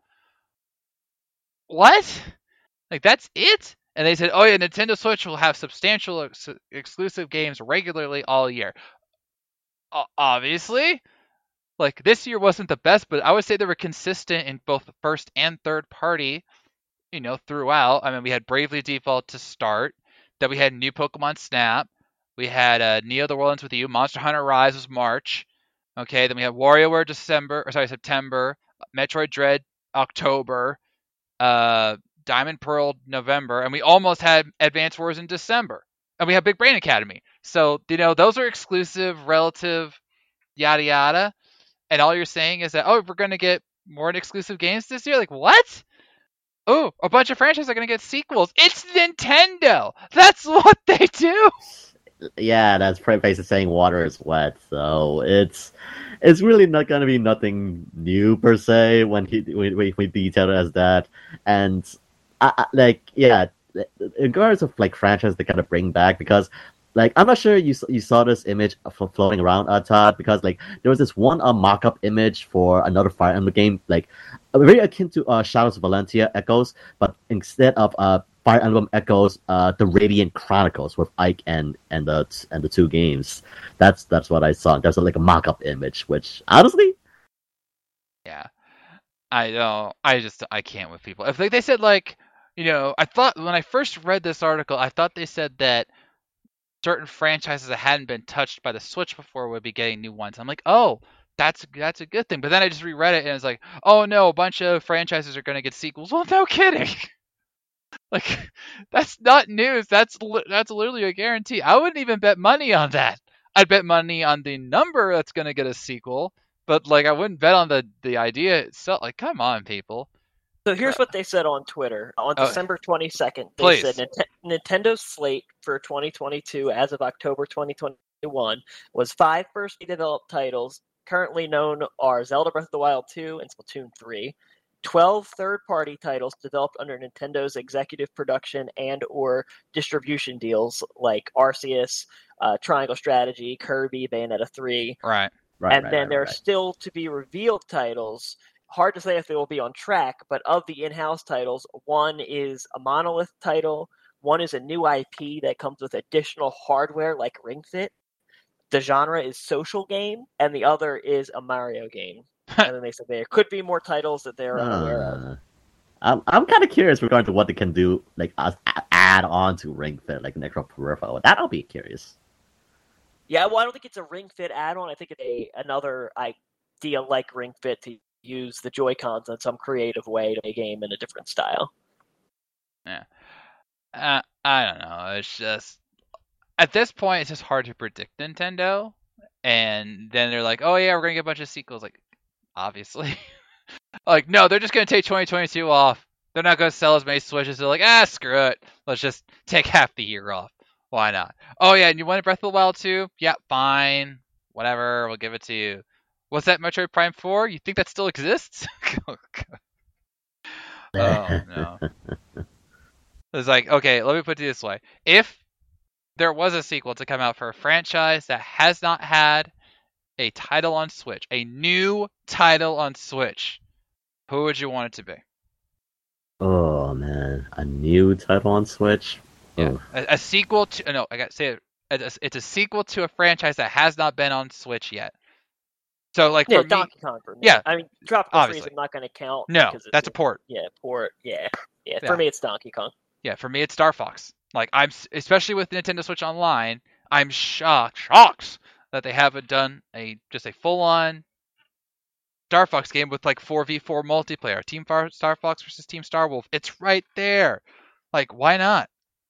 What? Like, that's it? And they said, oh yeah, Nintendo Switch will have substantial ex- exclusive games regularly all year. O- obviously. Like, this year wasn't the best, but I would say they were consistent in both first and third party, you know, throughout. I mean, we had Bravely Default to start. Then we had new Pokemon Snap. We had uh, Neo the World Ends With You. Monster Hunter Rise was March. Okay, then we had WarioWare December, or sorry, September. Metroid Dread October. Uh, Diamond Pearl November. And we almost had Advance Wars in December. And we have Big Brain Academy. So, you know, those are exclusive, relative, yada yada. and all you're saying is that, oh, we're going to get more exclusive games this year? Like, what? Oh, a bunch of franchises are going to get sequels. It's Nintendo! That's what they do! Yeah, that's basically saying water is wet, so it's it's really not gonna be nothing new per se when he when we, we detail it as that, and I, I, like yeah, in regards of like franchise they kind of bring back because like I'm not sure you you saw this image floating around, uh, Todd, because like there was this one uh, mock-up image for another Fire Emblem game, like very akin to uh, Shadows of Valentia Echoes, but instead of uh. Fire Emblem Echoes, uh, the Radiant Chronicles with Ike and and the and the two games. That's that's what I saw. There's a, like a mock-up image, which honestly, yeah, I don't. I just I can't with people. If like they said like, you know, I thought when I first read this article, I thought they said that certain franchises that hadn't been touched by the Switch before would be getting new ones. I'm like, oh, that's that's a good thing. But then I just reread it and it's like, oh no, a bunch of franchises are going to get sequels. Well, no kidding. Like, that's not news. That's li- that's literally a guarantee. I wouldn't even bet money on that. I'd bet money on the number that's going to get a sequel, but like I wouldn't bet on the, the idea itself. Like, come on, people. So here's what they said on Twitter. On Oh, December twenty-second, they please. said Nint- Nintendo's slate for twenty twenty-two as of October twenty twenty-one was five firstly developed titles currently known are Zelda Breath of the Wild two and Splatoon three, twelve third-party titles developed under Nintendo's executive production and or distribution deals like Arceus, uh, Triangle Strategy, Kirby, Bayonetta three. Right. right, and right, then right, there are right. still to be revealed titles. Hard to say if they will be on track, but of the in-house titles, one is a Monolith title, one is a new I P that comes with additional hardware like Ring Fit. The genre is social game, and the other is a Mario game. And then they said there could be more titles that they're unaware of. Uh, I'm I'm kind of curious regarding to what they can do, like uh, add on to Ring Fit, like Necro Peripheral. That'll be curious. Yeah, well, I don't think it's a Ring Fit add-on. I think it's a another idea like Ring Fit to use the Joy-Cons in some creative way to make a game in a different style. Yeah. Uh, I don't know. It's just at this point, it's just hard to predict Nintendo. And then they're like, "Oh yeah, we're gonna get a bunch of sequels." Like, obviously, like no, they're just gonna take twenty twenty-two off. They're not gonna sell as many Switches. They're like, ah, screw it. Let's just take half the year off. Why not? Oh yeah, and you want Breath of the Wild too? Yeah, fine. Whatever, we'll give it to you. What's that Metroid Prime four? You think that still exists? Oh, no. It's like, okay, let me put it this way. If there was a sequel to come out for a franchise that has not had a title on Switch, a new title on Switch, who would you want it to be? Oh man, a new title on Switch. Yeah, a, a sequel to no, I got to say it. It's, it's a sequel to a franchise that has not been on Switch yet. So like Yeah, for me, Donkey Kong for me. yeah, I mean, Tropical obviously. Freeze I'm not going to count. no, because it's that's a port. Yeah, port. Yeah. yeah, Yeah. For me, it's Donkey Kong. Yeah, for me it's Star Fox. Like I'm, especially with Nintendo Switch Online, I'm shocked, shocked that they haven't done a just a full-on Star Fox game with like four v four multiplayer, Team Far- Star Fox versus Team Star Wolf. It's right there. Like, why not?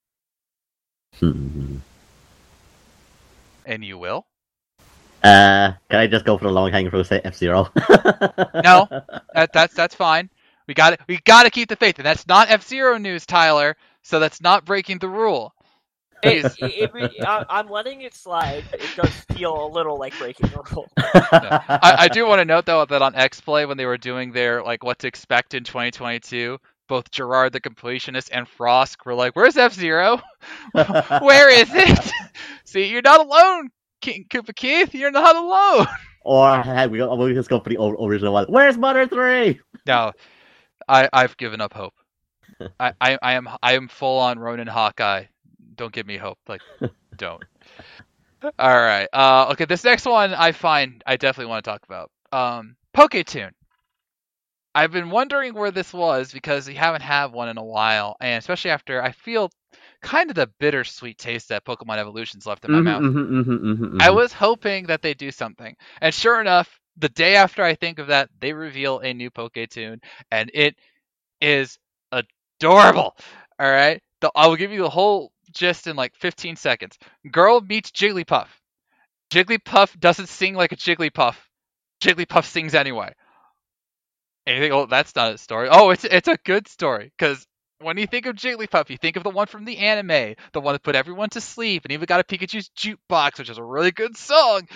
Hmm. And you will? Uh, can I just go for the long hanging fruit? Say F Zero. No, that, that's that's fine. We got We got to keep the faith, and that's not F-Zero news, Tyler. So that's not breaking the rule. It, it, it, re- I, I'm letting it slide, but it does feel a little like breaking the rule. I, I do want to note though that on X Play when they were doing their like what to expect in twenty twenty-two, both Gerard the Completionist and Frosk were like, "Where's F-Zero? Where is it?" See, you're not alone, King Koopa Keith. You're not alone. Or hey, we we just go for the o- original one. Where's Mother Three? No, I I've given up hope. I, I, I am I am full on Ronin Hawkeye. Don't give me hope. Like, don't. All right. Uh, okay. This next one I find I definitely want to talk about. Um, Poketune. I've been wondering where this was because we haven't had one in a while, and especially after I feel kind of the bittersweet taste that Pokemon Evolution's left in my Mhm, mouth. mhm, mhm, mhm, mhm. I was hoping that they'd do something, and sure enough, the day after I think of that, they reveal a new Poketune, and it is adorable. All right, the, I will give you the whole gist in like fifteen seconds. Girl meets Jigglypuff. Jigglypuff doesn't sing like a Jigglypuff. Jigglypuff sings anyway. And you think, oh, that's not a story. Oh, it's it's a good story, because when you think of Jigglypuff, you think of the one from the anime, the one that put everyone to sleep, and even got a Pikachu's Jukebox, which is a really good song.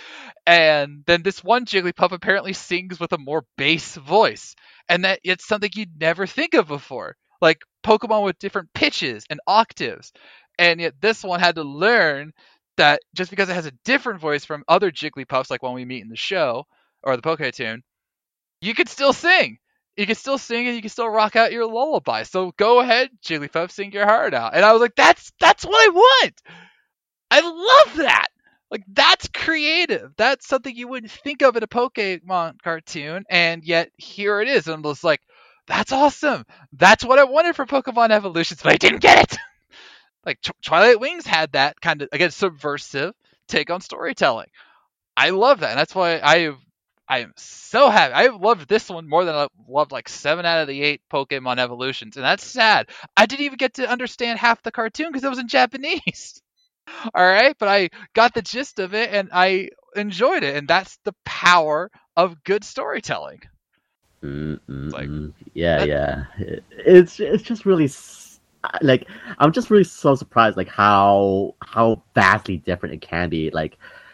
And then this one Jigglypuff apparently sings with a more bass voice, and that it's something you'd never think of before, like Pokemon with different pitches and octaves. And yet this one had to learn that just because it has a different voice from other Jigglypuffs, like one we meet in the show or the Poketune, you could still sing. You can still sing and you can still rock out your lullaby. So go ahead, Jigglypuff, sing your heart out. And I was like, that's that's what I want. I love that. Like, that's creative. That's something you wouldn't think of in a Pokemon cartoon, and yet here it is. And I was like, that's awesome. That's what I wanted for Pokemon Evolutions, but I didn't get it. Like, Tw- Twilight Wings had that kind of, again, subversive take on storytelling. I love that, and that's why I I am so happy. I loved this one more than I loved like seven out of the eight Pokemon Evolutions, and that's sad. I didn't even get to understand half the cartoon because it was in Japanese. All right, but I got the gist of it, and I enjoyed it, and that's the power of good storytelling. Mm-mm-mm. Like, yeah, that- yeah. It- it's it's just really s- like I'm just really so surprised like how how vastly different it can be. Like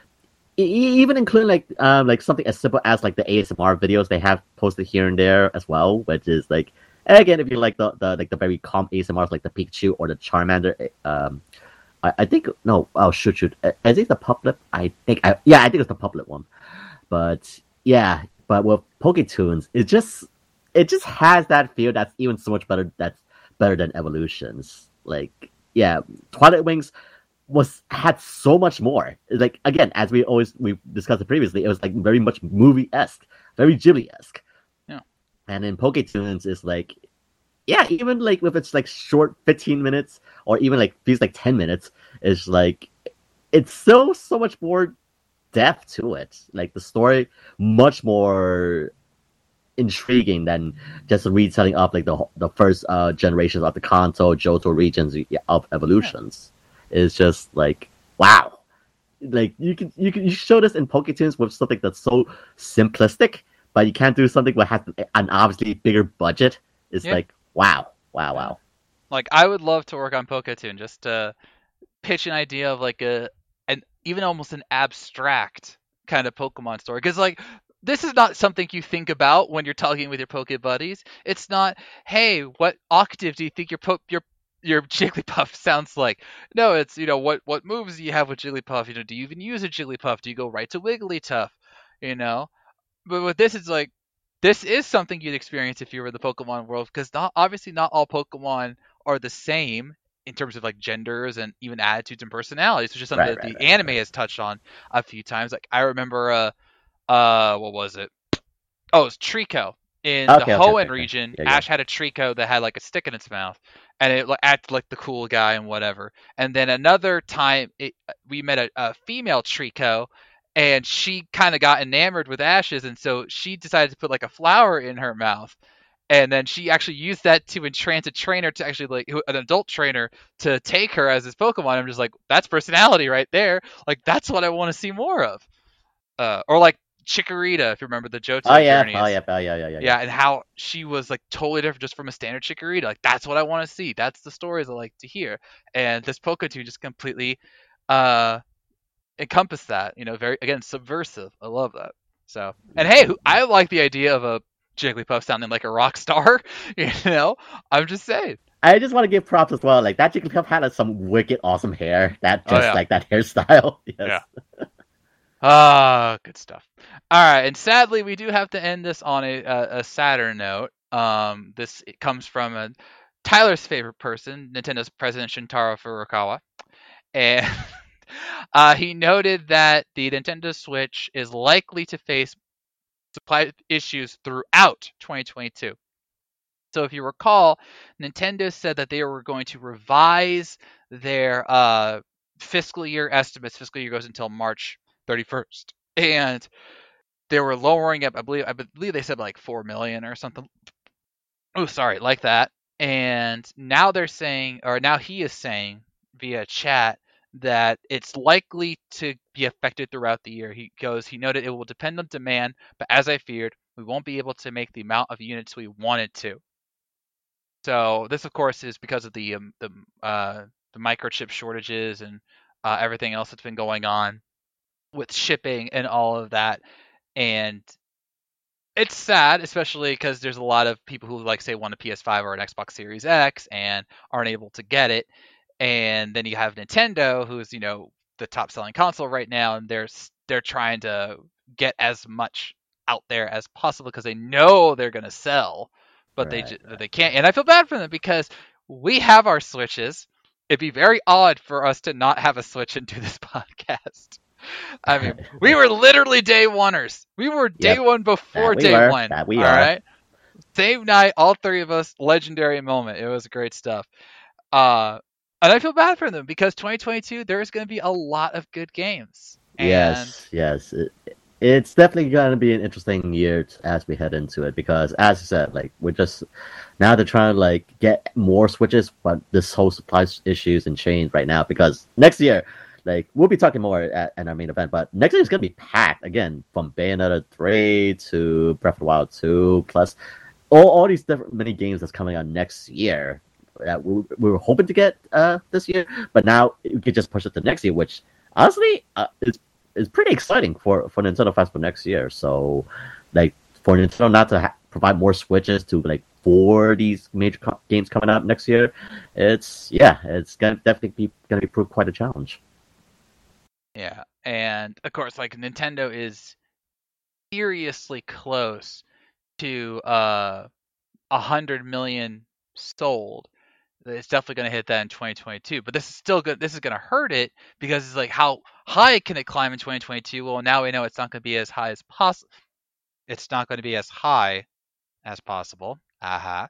e- e- even including like um like something as simple as like the A S M R videos they have posted here and there as well, which is like, and again, if you like the, the like the very calm A S M Rs like the Pikachu or the Charmander, um I, I think no oh shoot shoot is it the Puplet? I think I yeah I think it's the Puplet one, but yeah. But with Poketunes, it just it just has that feel that's even so much better. That's better than Evolutions. Like, yeah, Twilight Wings was had so much more. Like, again, as we always we discussed it previously, it was like very much movie esque, very Ghibli esque. Yeah. And in Poketunes is like, yeah, even like with its like short fifteen minutes or even like feels like ten minutes, is like it's so so much more depth to it. Like the story, much more intriguing than just a retelling of like the the first uh, generations of the Kanto, Johto regions of Evolutions. Yeah. It's just like wow. Like you can you can you show this in Poketunes with something that's so simplistic, but you can't do something that has an obviously bigger budget. It's yeah. like wow, wow, wow. Like I would love to work on Poketune just to pitch an idea of like a an even almost an abstract kind of Pokemon story, because like this is not something you think about when you're talking with your Poke buddies. It's not, hey, what octave do you think your po- your your Jigglypuff sounds like? No, it's, you know, what what moves do you have with Jigglypuff? You know, do you even use a Jigglypuff? Do you go right to Wigglytuff? You know, but with this, it's like this is something you'd experience if you were in the Pokemon world, because not obviously not all Pokemon are the same in terms of like genders and even attitudes and personalities, which is something right, that right, the right, anime right. has touched on a few times. Like I remember, uh, uh, what was it? Oh, it was Trico in okay, the okay, Hoenn okay, region. yeah, yeah. Ash had a Trico that had like a stick in its mouth, and it like, acted like the cool guy and whatever. And then another time, it, we met a, a female Trico, and she kind of got enamored with Ash's, and so she decided to put like a flower in her mouth. And then she actually used that to entrance a trainer to actually like an adult trainer to take her as his Pokemon. I'm just like, that's personality right there. Like that's what I want to see more of. Uh, or like Chikorita, if you remember the Johto oh, yeah. journeys. Oh yeah, oh yeah, yeah, yeah. Yeah, and how she was like totally different just from a standard Chikorita. Like that's what I want to see. That's the stories I like to hear. And this Poketune just completely uh, encompassed that. You know, very again subversive. I love that. So, and hey, I like the idea of a Jigglypuff sounding like a rock star, you know? I'm just saying. I just want to give props as well. Like, that Jigglypuff had like, some wicked awesome hair. That just, oh, yeah. like, that hairstyle. Yes. Yeah. Ah, uh, good stuff. All right, and sadly, we do have to end this on a, a, a sadder note. Um, this it comes from a, Tyler's favorite person, Nintendo's president, Shintaro Furukawa. And uh, he noted that the Nintendo Switch is likely to face supply issues throughout twenty twenty-two. So if you recall, Nintendo said that they were going to revise their uh, fiscal year estimates. Fiscal year goes until March thirty-first, and they were lowering it. I believe I believe they said like four million or something. Oh, sorry, like that. And now they're saying, or now he is saying via chat that it's likely to be affected throughout the year. He goes, he noted it will depend on demand, but as I feared, we won't be able to make the amount of units we wanted to. So this, of course, is because of the um, the uh, the microchip shortages and uh, everything else that's been going on with shipping and all of that. And it's sad, especially because there's a lot of people who, like, say, want a P S five or an Xbox Series X and aren't able to get it. And then you have Nintendo, who's, you know, the top selling console right now, and they're they're trying to get as much out there as possible because they know they're going to sell, but right, they just, right. they can't. And I feel bad for them because we have our Switches. It'd be very odd for us to not have a Switch and do this podcast. I mean, we were literally day oneers. We were day yep. one before that day were. one. That we all are. right. Same night, all three of us, legendary moment. It was great stuff. Uh, and I feel bad for them because twenty twenty-two, there's going to be a lot of good games. And... Yes, yes. It, it's definitely going to be an interesting year as we head into it because, as you said, like we're just now they're trying to like get more Switches, but this whole supply issues and change right now because next year. Like, we'll be talking more at, at our main event, but next year is going to be packed, again, from Bayonetta three to Breath of the Wild two, plus all, all these different mini games that's coming out next year that we, we were hoping to get uh, this year, but now we could just push it to next year, which, honestly, uh, is, is pretty exciting for, for Nintendo Fest for next year. So, like, for Nintendo not to ha- provide more Switches to, like, for these major co- games coming out next year, it's, yeah, it's gonna definitely be going to be proved quite a challenge. Yeah, and of course, like Nintendo is seriously close to uh a hundred million sold. It's definitely going to hit that in twenty twenty-two. But this is still good. This is going to hurt it because it's like, how high can it climb in twenty twenty-two? Well, now we know it's not going to be as high as possible. It's not going to be as high as possible. Aha,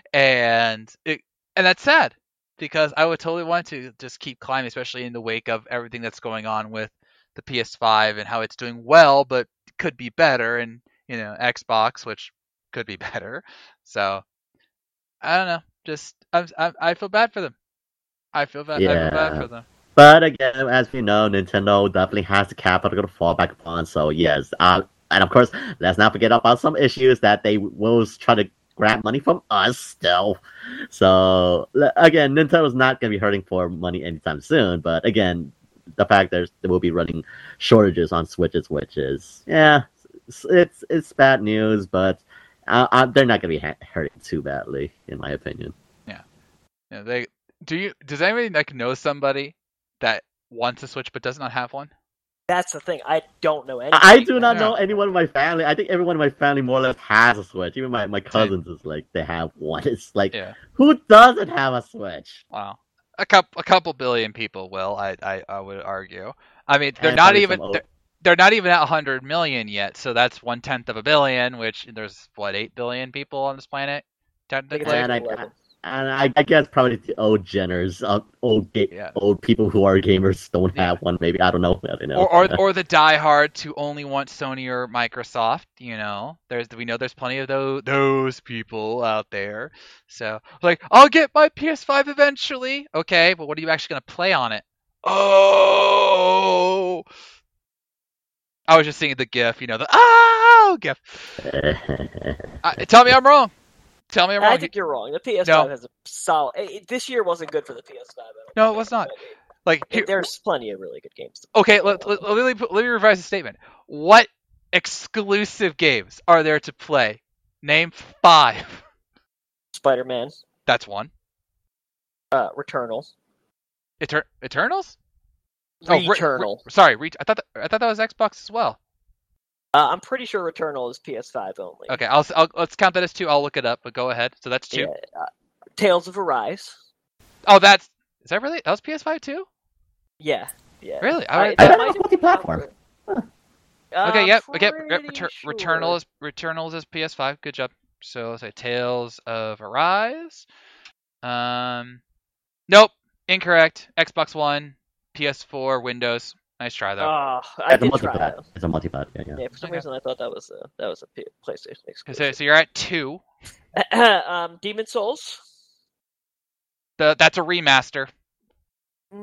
and it and that's sad. Because I would totally want to just keep climbing, especially in the wake of everything that's going on with the P S five and how it's doing well, but could be better, and you know Xbox, which could be better. So I don't know. Just I I, I feel bad for them. I feel bad. Yeah. I feel bad for them. But again, as we know, Nintendo definitely has the capital to fall back upon. So yes, uh, and of course, let's not forget about some issues that they will try to grab money from us still. So again, Nintendo's not going to be hurting for money anytime soon. But again, the fact that they will be running shortages on Switches, which is yeah, it's it's bad news. But uh, uh, they're not going to be ha- hurting too badly, in my opinion. Yeah, yeah. They do you? Does anybody like know somebody that wants a Switch but does not have one? That's the thing. I don't know anything. I do not know anyone in my family. I think everyone in my family more or less has a Switch. Even my, my cousins is like they have one. It's like yeah. Who doesn't have a Switch? Wow, a couple a couple billion people will. I I, I would argue. I mean, they're and not even they're, they're not even at a hundred million yet. So that's one tenth of a billion. Which there's what eight billion people on this planet technically. And I, And I, I guess probably the old Jenners, uh, old ga- yeah. old people who are gamers don't have yeah. one. Maybe I don't know. I don't know. Or or, or the diehards who only want Sony or Microsoft. You know, there's we know there's plenty of those those people out there. So like, I'll get my P S five eventually. Okay, but what are you actually gonna play on it? Oh, I was just seeing the GIF. You know the oh GIF. uh, tell me I'm wrong. Tell me I'm wrong. I think you're wrong. The P S five no. has a solid. It, this year wasn't good for the P S five. No, it was not. Like here, there's plenty of really good games. Okay, let, let, let, me, let me revise the statement. What exclusive games are there to play? Name five. Spider-Man. That's one. Uh, Returnal. Eter- Eternals? Returnal. Oh, re- re- sorry, re- I thought that, I thought that was Xbox as well. Uh, I'm pretty sure Returnal is P S five only. Okay, I'll, I'll let's count that as two. I'll look it up, but go ahead. So that's two. Yeah, uh, Tales of Arise. Oh, that's is that really? That was P S five too? Yeah, yeah. Really? I, I, I thought it was multi-platform. Huh. Okay, yep. Okay, Retur- sure. Returnal is Returnal is P S five. Good job. So let's say Tales of Arise. Um, nope, incorrect. Xbox One, P S four, Windows. Nice try though. Oh, I it's did a try that. It's a multi-plat. Yeah, yeah. Yeah, for some okay. reason I thought that was a that was a PlayStation exclusive. So, so you're at two. um, Demon Souls. The that's a remaster. Mm,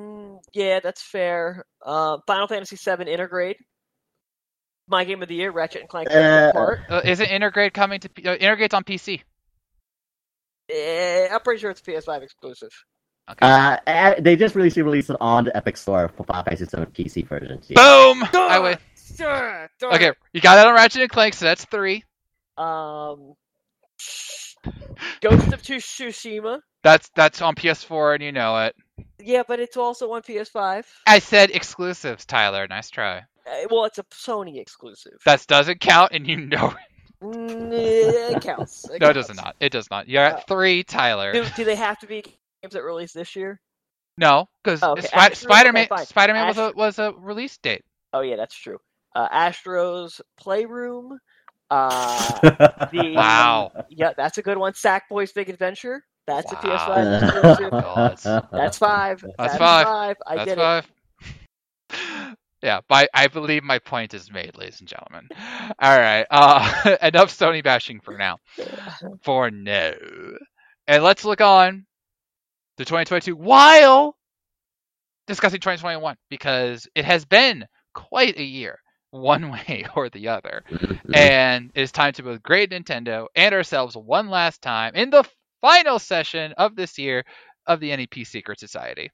Yeah, that's fair. Uh, Final Fantasy seven Intergrade. My game of the year, Ratchet and Clank Uh, Part. Uh, isn't Intergrade coming to P- uh, Intergrade's on P C? Eh, I'm pretty sure it's P S five exclusive. Okay. Uh, eh, they just released released it on the Epic Store for Final Fantasy seven P C versions. Yeah. Boom! I win. Darn, darn. Okay, you got that on Ratchet and Clank, so that's three. Um, Ghost of Tsushima. That's that's on P S four, and you know it. Yeah, but it's also on P S five. I said exclusives, Tyler. Nice try. Uh, well, it's a Sony exclusive. That doesn't count, and you know it. Mm, it counts. It No, it counts. does not. It does not. You're at Uh, three, Tyler. Do, do they have to be games that released this year? No, because Oh, okay. Spi- Astro- Spider-Man, okay, fine. Spider-Man was a Astro- was a release date. Oh yeah, that's true. Uh, Astro's Playroom. Uh, the Wow. Yeah, that's a good one. Sackboy's Big Adventure. That's a P S Wow. five exclusive. God. That's five. That's That's five. five. I That's did five. Yeah, but I believe my point is made, ladies and gentlemen. All right, uh, enough Sony bashing for now. it. For now, and let's look on to twenty twenty-two while discussing twenty twenty-one, because it has been quite a year, one way or the other, and it's time to both grade Nintendo and ourselves one last time in the final session of this year of the N E P Secret Society.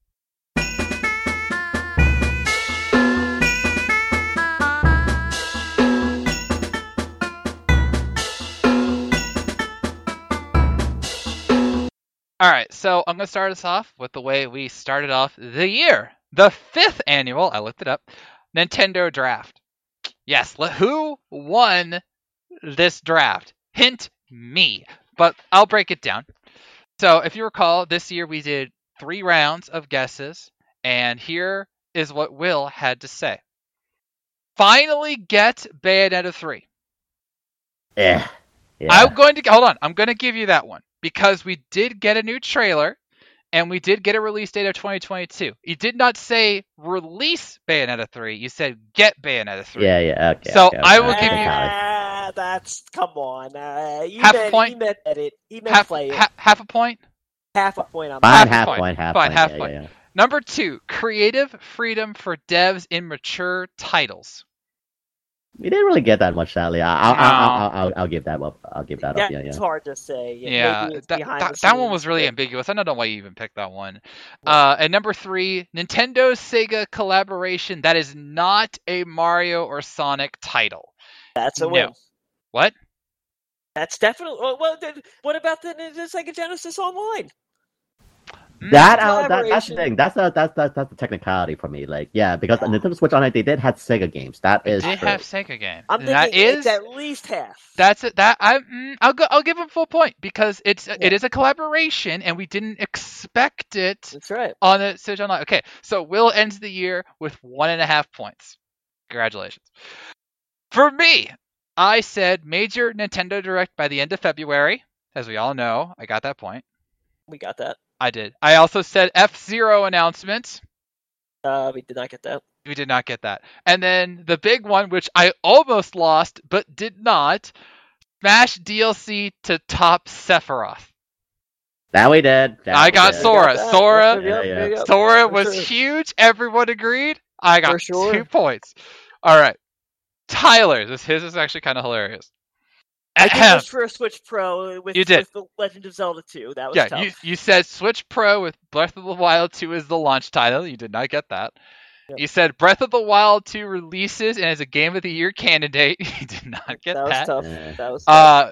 All right, so I'm going to start us off with the way we started off the year. The fifth annual, I looked it up, Nintendo Draft. Yes, le- who won this draft? Hint, me. But I'll break it down. So if you recall, this year we did three rounds of guesses, and here is what Will had to say. Finally get Bayonetta three. Yeah. Yeah. I'm going to hold on. I'm going to give you that one because we did get a new trailer and we did get a release date of twenty twenty-two. You did not say release Bayonetta three. You said get Bayonetta three. Yeah, yeah, okay. So okay, I okay, will okay, give you- okay. Ah, that's come on. Uh, you Half a meant, point. He meant edit. He meant Half, play it. ha- half a point. half a point on Fine, half a half point. point, half Fine, point. half yeah, point. yeah, yeah. Number two, creative freedom for devs in mature titles. We didn't really get that much, sadly. I- I'll, No. I'll, I'll, I'll, I'll give that up. I'll give that Yeah, up. Yeah, it's yeah. hard to say. Yeah, Maybe it's that, behind that, the that one scenes, was really but- ambiguous. I don't know why you even picked that one. Uh, and number three, Nintendo Sega collaboration that is not a Mario or Sonic title. That's a No. win. What? That's definitely. Well, well, then what about the, the Sega Genesis Online? Mm. That, uh, that that's the Collaboration. thing. That's a, that's that's that's the technicality for me. Like, yeah, because the Nintendo Switch Online, they did have Sega games. That is They true. have Sega games. I'm And thinking that is it's at least half. that's it. That I mm, I'll go. I'll give them full point because it's Yeah. it is a collaboration and we didn't expect it That's right. on the Switch Online. Okay, so Will ends the year with one and a half points. Congratulations. For me, I said major Nintendo Direct by the end of February. As we all know, I got that point. We got that. I did. I also said F-Zero announcements. Uh, we did not get that. We did not get that. And then the big one, which I almost lost but did not, Smash D L C to top Sephiroth. That we did. That I we got did. Sora. We got that. Sora- Yep, Yeah, yep, yeah. yep. Sora For was sure. huge. Everyone agreed. I got For sure. two points. All right. Tyler, this his is actually kind of hilarious. I did Ahem. this for a Switch Pro with, You did. with the Legend of Zelda two. That was Yeah, tough. you, you said Switch Pro with Breath of the Wild two is the launch title. You did not get that. Yep. You said Breath of the Wild two releases and is a Game of the Year candidate. You did not get that was that. tough. Yeah. That was tough. Uh,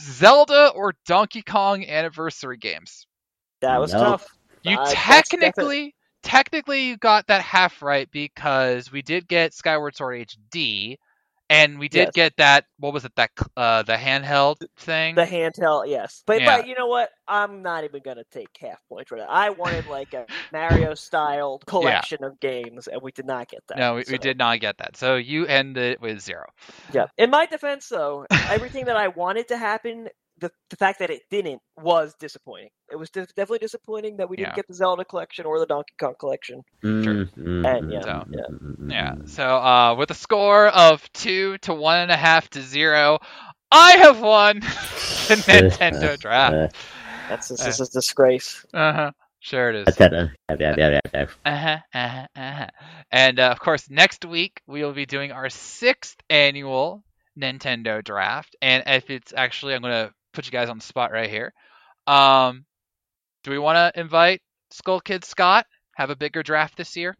Zelda or Donkey Kong anniversary games. that was no. tough. You Uh, that's technically, technically, you got that half right because we did get Skyward Sword H D, and we did Yes. get that. What was it? That uh, the handheld thing. The handheld, yes. But Yeah. but you know what? I'm not even gonna take half points for that. I wanted like a Mario styled collection of games, and we did not get that. no, we, we so, did not get that. So you ended with zero. Yeah. In my defense, though, everything that I wanted to happen, the the fact that it didn't was disappointing. It was de- definitely disappointing that we didn't Yeah. get the Zelda collection or the Donkey Kong collection. Mm, mm, And, mm, yeah, mm, yeah. mm, mm, Yeah. mm. So uh, with a score of two to one and a half to zero, I have won the Nintendo draft. Uh, That's this is a disgrace. Uh huh. Sure it is. Nintendo. Yeah, yeah, yeah, yeah, yeah. Uh-huh, uh-huh, uh-huh. And uh, of course, next week we will be doing our sixth annual Nintendo draft. And if it's actually, I'm going to put you guys on the spot right here. Um, do we want to invite Skull Kid Scott? Have a bigger draft this year?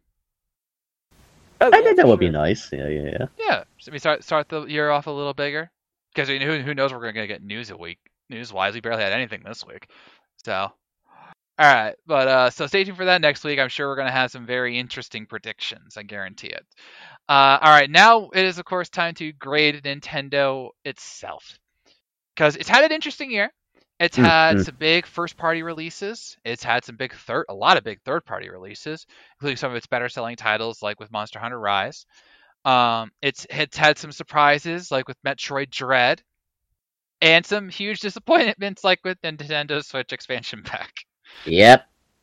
Oh, I yeah, think that for would be sure. nice. Yeah, yeah, yeah. Yeah. So we start start the year off a little bigger because who who knows we're going to get news a week. News wise, we barely had anything this week. So, all right, but uh, so stay tuned for that next week. I'm sure we're going to have some very interesting predictions. I guarantee it. Uh, all right, now it is of course time to grade Nintendo itself because it's had an interesting year. It's Mm, had mm. some big first-party releases. It's had some big third, a lot of big third-party releases, including some of its better-selling titles, like with Monster Hunter Rise. Um, it's it's had some surprises, like with Metroid Dread, and some huge disappointments, like with Nintendo Switch expansion pack. Yep.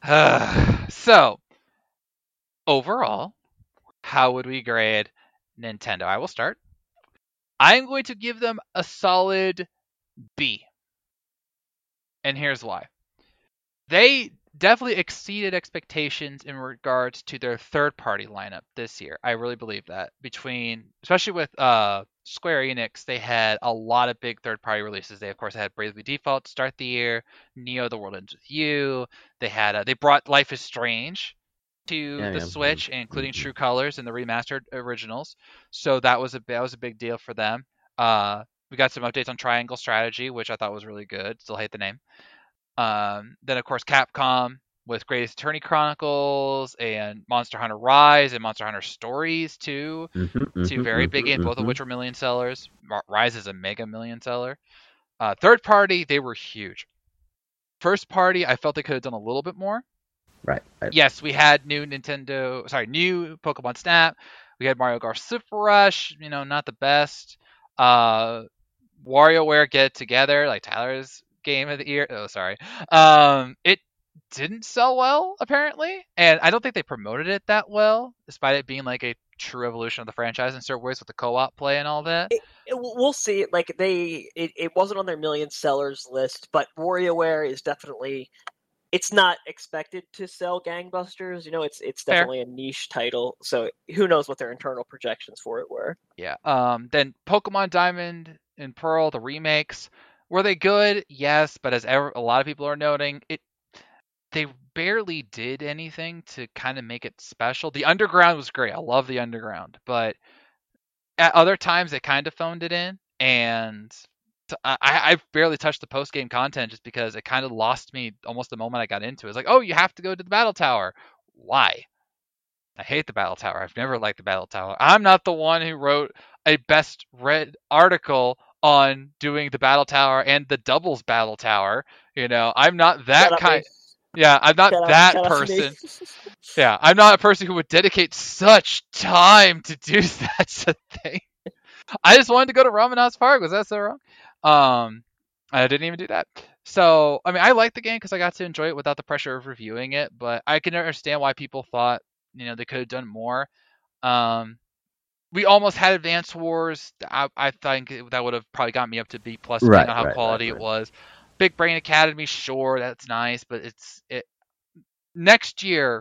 So, overall, how would we grade Nintendo? I will start. I'm going to give them a solid B. And here's why. They definitely exceeded expectations in regards to their third-party lineup this year. I really believe that. Between, especially with uh, Square Enix, they had a lot of big third-party releases. They, of course, had Bravely Default to start the year, Neo: The World Ends With You. They had uh, they brought Life is Strange to Yeah, the yeah. Switch, including True Colors and the remastered originals. So that was a that was a big deal for them. Uh, we got some updates on Triangle Strategy, which I thought was really good. Still hate the name. Um, then of course Capcom with Greatest Attorney Chronicles and Monster Hunter Rise and Monster Hunter Stories too. Mm-hmm, Two mm-hmm, very big mm-hmm, games, both of mm-hmm. which were million sellers. Rise is a mega million seller. Uh, third party, they were huge. First party, I felt they could have done a little bit more. Right, right. Yes, we had new Nintendo, sorry, new Pokemon Snap. We had Mario Golf Super Rush, you know, not the best. Uh, WarioWare Get Together, like Tyler's game of the year. Oh, sorry. Um, it didn't sell well apparently, and I don't think they promoted it that well, despite it being like a true evolution of the franchise in certain ways with the co-op play and all that. It, it, we'll see. Like they, it, it wasn't on their million sellers list, but WarioWare is definitely. It's not expected to sell gangbusters. You know, it's it's Fair. definitely a niche title. So who knows what their internal projections for it were? Yeah. Um. Then Pokemon Diamond and Pearl, the remakes, were they good? Yes, but as ever, a lot of people are noting, it they barely did anything to kind of make it special. The Underground was great. I love the Underground, but at other times they kind of phoned it in, and t- I, I barely touched the post game content just because it kind of lost me almost the moment I got into it. It's like, oh, you have to go to the Battle Tower. Why? I hate the Battle Tower. I've never liked the Battle Tower. I'm not the one who wrote a best read article on doing the Battle Tower and the doubles Battle Tower. You know, I'm not that Shout out kind. me. Yeah, I'm not Shout out- that shout out to me. person. Yeah, I'm not a person who would dedicate such time to do such a thing. I just wanted to go to Ramenaz Park. Was that so wrong? Um, I didn't even do that. So, I mean, I liked the game because I got to enjoy it without the pressure of reviewing it, but I can understand why people thought, you know, they could have done more. Um, we almost had Advance Wars. I, I think that would have probably got me up to B plus, depending Right, on how right, quality right, it right. was. Big Brain Academy, sure, that's nice, but it's it. Next year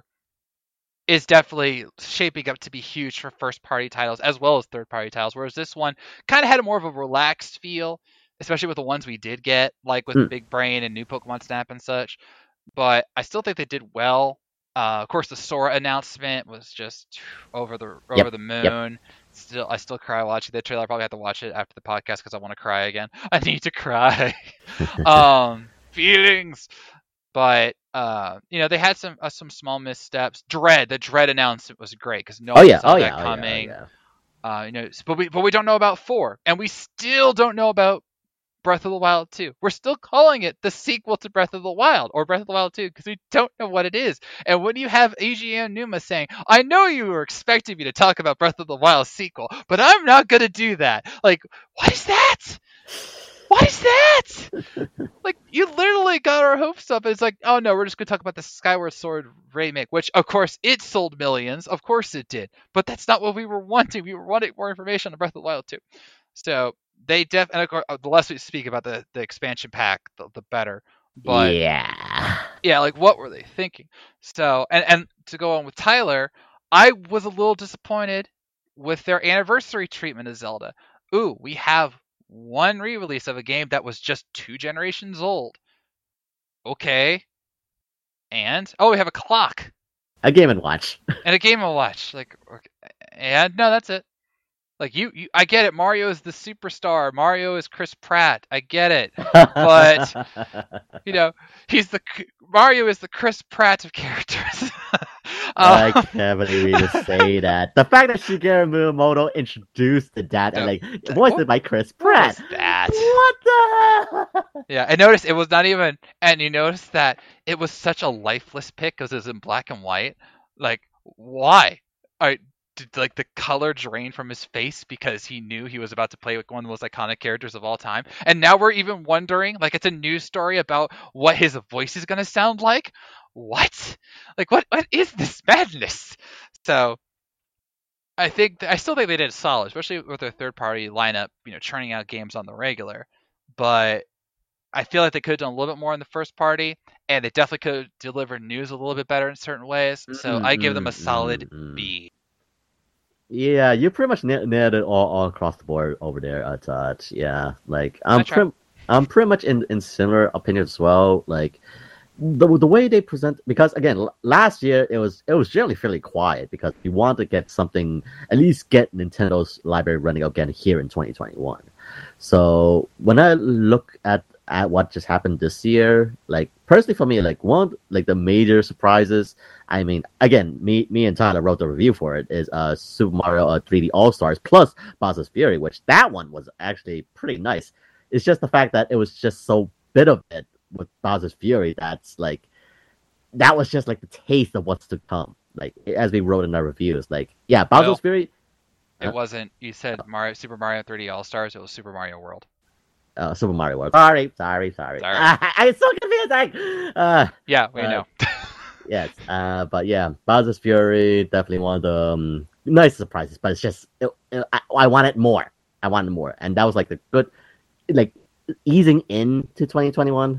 is definitely shaping up to be huge for first party titles as well as third party titles, whereas this one kind of had a more of a relaxed feel, especially with the ones we did get, like with Mm. Big Brain and new Pokemon Snap and such. But I still think they did well. Uh, of course, the Sora announcement was just over the over Yep, the yep. moon. Still, I still cry watching that trailer. I probably have to watch it after the podcast because I want to cry again. I need to cry. um, feelings. But uh, you know, they had some uh, some small missteps. Dread, the Dread announcement was great because no Oh one yeah, saw oh that yeah, oh yeah, oh coming. yeah. Uh, you know, but we but we don't know about four, and we still don't know about Breath of the Wild two. We're still calling it the sequel to Breath of the Wild or Breath of the Wild two because we don't know what it is. And when you have Eiji Aonuma saying, "I know you were expecting me to talk about Breath of the Wild sequel, but I'm not gonna do that," like, what is that? What is that? Like, you literally got our hopes up. It's like, oh no, we're just going to talk about the Skyward Sword remake, which, of course, it sold millions. Of course it did. But that's not what we were wanting. We were wanting more information on Breath of the Wild two. So, they def, and of course, the less we speak about the, the expansion pack, the, the better. But Yeah. Yeah. Yeah, like what were they thinking? So, and and to go on with Tyler, I was a little disappointed with their anniversary treatment of Zelda. Ooh, we have one re-release of a game that was just two generations old. Okay. And oh, we have a clock A Game and Watch. and a Game and Watch. Like, okay, and no, that's it. Like you, you, I get it. Mario is the superstar. Mario is Chris Pratt. I get it. But you know, he's the Mario is the Chris Pratt of characters. I um, can't believe you say that. The fact that Shigeru Miyamoto introduced the dad and like voiced it by Chris what Pratt. was that? What the hell? Yeah, I noticed it was not even, and you noticed that it was such a lifeless pic because it was in black and white. Like, why? I did like the color drain from his face because he knew he was about to play with one of the most iconic characters of all time, and now we're even wondering, like, it's a news story about what his voice is going to sound like. What? Like, what? What is this madness? So, I think I still think they did solid, especially with their third-party lineup, you know, churning out games on the regular. But I feel like they could have done a little bit more in the first party, and they definitely could have delivered news a little bit better in certain ways. So I give them a solid Mm-mm-mm. B. Yeah, you pretty much na- nailed it all, all across the board over there, uh, Touch. Yeah, like I'm I tried. pretty, I'm pretty much in, in similar opinions as well. Like the the way they present, because again, l- last year it was it was generally fairly quiet because we wanted to get something, at least get Nintendo's library running again here in twenty twenty-one. So when I look at at what just happened this year, like personally for me, like one like the major surprises. I mean, again, me me and Tyler wrote the review for it. Is uh Super Mario uh, three D All Stars plus Bowser's Fury, which that one was actually pretty nice. It's just the fact that it was just so bit of it with Bowser's Fury that's like that was just like the taste of what's to come. Like as we wrote in our reviews, like yeah, Bowser's Well, Fury. it Uh, wasn't. You said Mario, Super Mario three D All Stars. It was Super Mario World. uh, Super Mario World. Sorry, sorry, sorry. Sorry. I, I'm so confused. Like, uh, Yeah, we Uh, know. yes, uh, but yeah, Bowser's Fury definitely one of the um, nice surprises. But it's just it, it, I, I wanted more. I wanted more, and that was like the good, like easing into twenty twenty-one.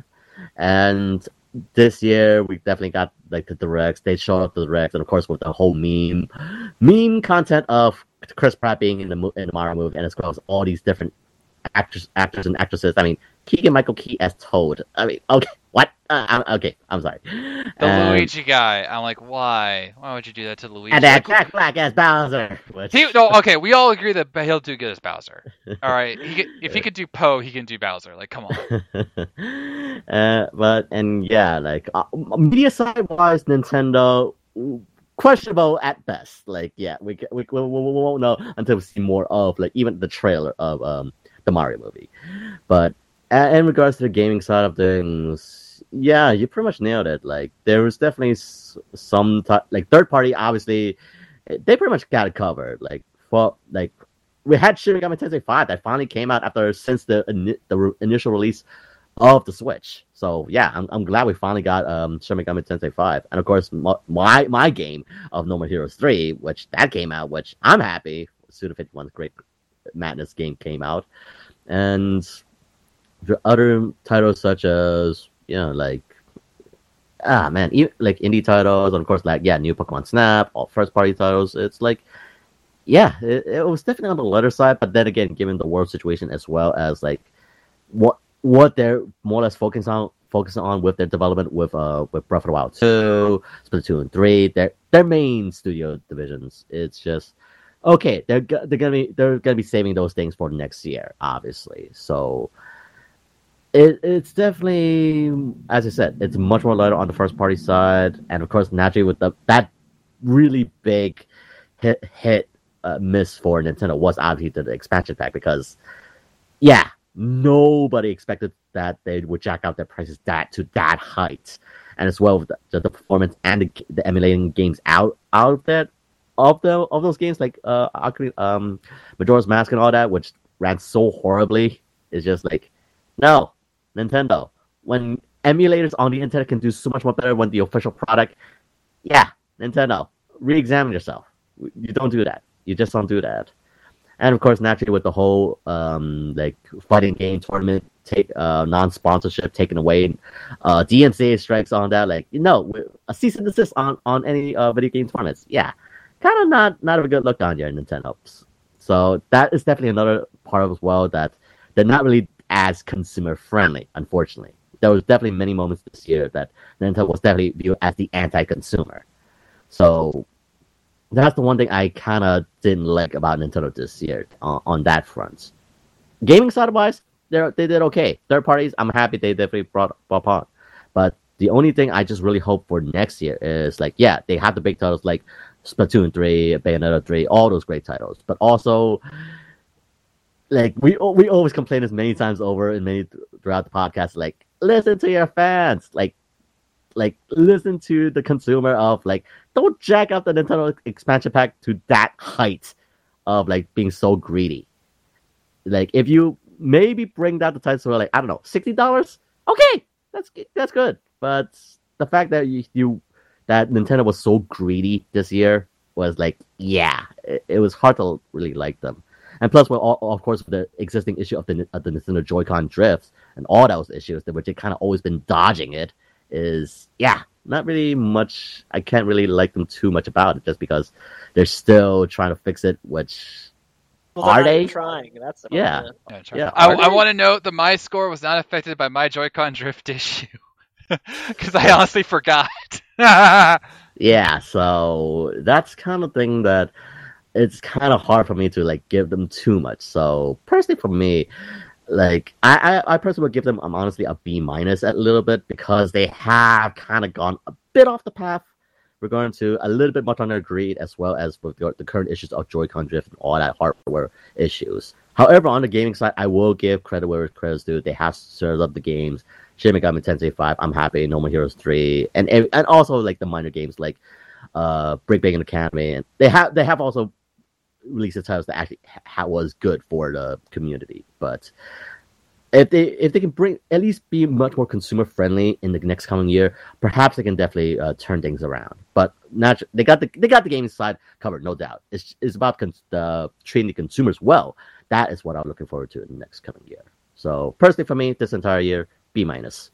And this year we definitely got like the directs. They showed up the directs, and of course with the whole meme, meme content of Chris Pratt being in the mo- in the Mario movie, and as well as all these different actors, actors and actresses. I mean, Keegan Michael Key as Toad. I mean, okay, what? Uh, I'm, okay, I'm sorry. The And- Luigi guy. I'm like, why? Why would you do that to Luigi? And that Like, Jack Black as Bowser. Which... he, no, okay, we all agree that he'll do good as Bowser. All right, he could, if he could do Poe, he can do Bowser. Like, come on. uh, but and yeah, like uh, media side wise, Nintendo questionable at best. Like, yeah, we we, we we won't know until we see more of like even the trailer of um the Mario movie. But uh, in regards to the gaming side of things, yeah, you pretty much nailed it. Like, there was definitely s- some t- like third party. Obviously, they pretty much got it covered. Like, for like. We had Shin Megami Tensei five that finally came out after since the ini- the re- initial release of the Switch. So yeah, I'm I'm glad we finally got um Shin Megami Tensei five, and of course my my, my game of No More Heroes three, which that came out, which I'm happy. Suda fifty-one's Great Madness game came out, and the other titles such as you know like ah man, even, like indie titles, and of course like yeah, new Pokemon Snap, all first party titles. It's like. Yeah, it, it was definitely on the lighter side, but then again, given the world situation as well as like what what they're more or less focusing on focusing on with their development with uh with Breath of the Wild two, Splatoon three, their their main studio divisions. It's just okay. They're go- they're gonna be they're gonna be saving those things for next year, obviously. So it it's definitely, as I said, it's much more lighter on the first party side, and of course, naturally with the that really big hit hit. Uh, miss for Nintendo was obviously the expansion pack because, yeah, nobody expected that they would jack out their prices that to that height, and as well with the, the performance and the, the emulating games out out of that of the of those games like uh um Majora's Mask and all that, which ran so horribly. It's just like, no, Nintendo. When emulators on the internet can do so much more better when the official product, yeah, Nintendo, re-examine yourself. You don't do that. You just don't do that. And of course, naturally, with the whole um, like fighting game tournament take uh, non-sponsorship taken away, uh, D M C A strikes on that. Like, you know, a cease and desist on on any uh, video game tournaments. Yeah, kind of not not a good look on your Nintendo. So that is definitely another part of as well that they're not really as consumer friendly. Unfortunately, there was definitely many moments this year that Nintendo was definitely viewed as the anti-consumer. So that's the one thing I kind of didn't like about Nintendo this year on, on that front. Gaming side wise, they they did okay. Third parties, I'm happy they definitely brought brought on. But the only thing I just really hope for next year is like, yeah, they have the big titles like Splatoon three, Bayonetta three, all those great titles. But also, like we we always complain as many times over and many throughout the podcast, like listen to your fans, like like listen to the consumer of like don't jack up the Nintendo expansion pack to that height of like being so greedy. Like if you maybe bring down the price to like I don't know sixty dollars, okay, that's that's good. But the fact that you, you that Nintendo was so greedy this year was like yeah, it, it was hard to really like them. And plus, well, all, of course, the existing issue of the of the Nintendo Joy-Con drifts and all those issues, which they kind of always been dodging it, is yeah, not really much. I can't really like them too much about it, just because they're still trying to fix it. Which well, are they trying? That's the yeah, yeah. yeah I, I want to note that my score was not affected by my Joy-Con drift issue because I honestly forgot. Yeah, so that's kind of thing that. It's kind of hard for me to like give them too much. So personally, for me, like I, I, I personally would give them, um, honestly, a B minus a little bit because they have kind of gone a bit off the path. We're going to a little bit much on their greed as well as with the, the current issues of Joy-Con drift and all that hardware issues. However, on the gaming side, I will give credit where credit's due. They have served up the games. Shin Megami Tensei five, I'm happy. No More Heroes three, and and also like the minor games like uh, Brick Breaking Academy, and they have they have also. Release titles that actually ha- was good for the community, but if they if they can bring at least be much more consumer friendly in the next coming year, perhaps they can definitely uh, turn things around. But not they got the they got the gaming side covered, no doubt. It's it's about cons- uh, treating the consumers well. That is what I'm looking forward to in the next coming year. So personally, for me, this entire year, B minus.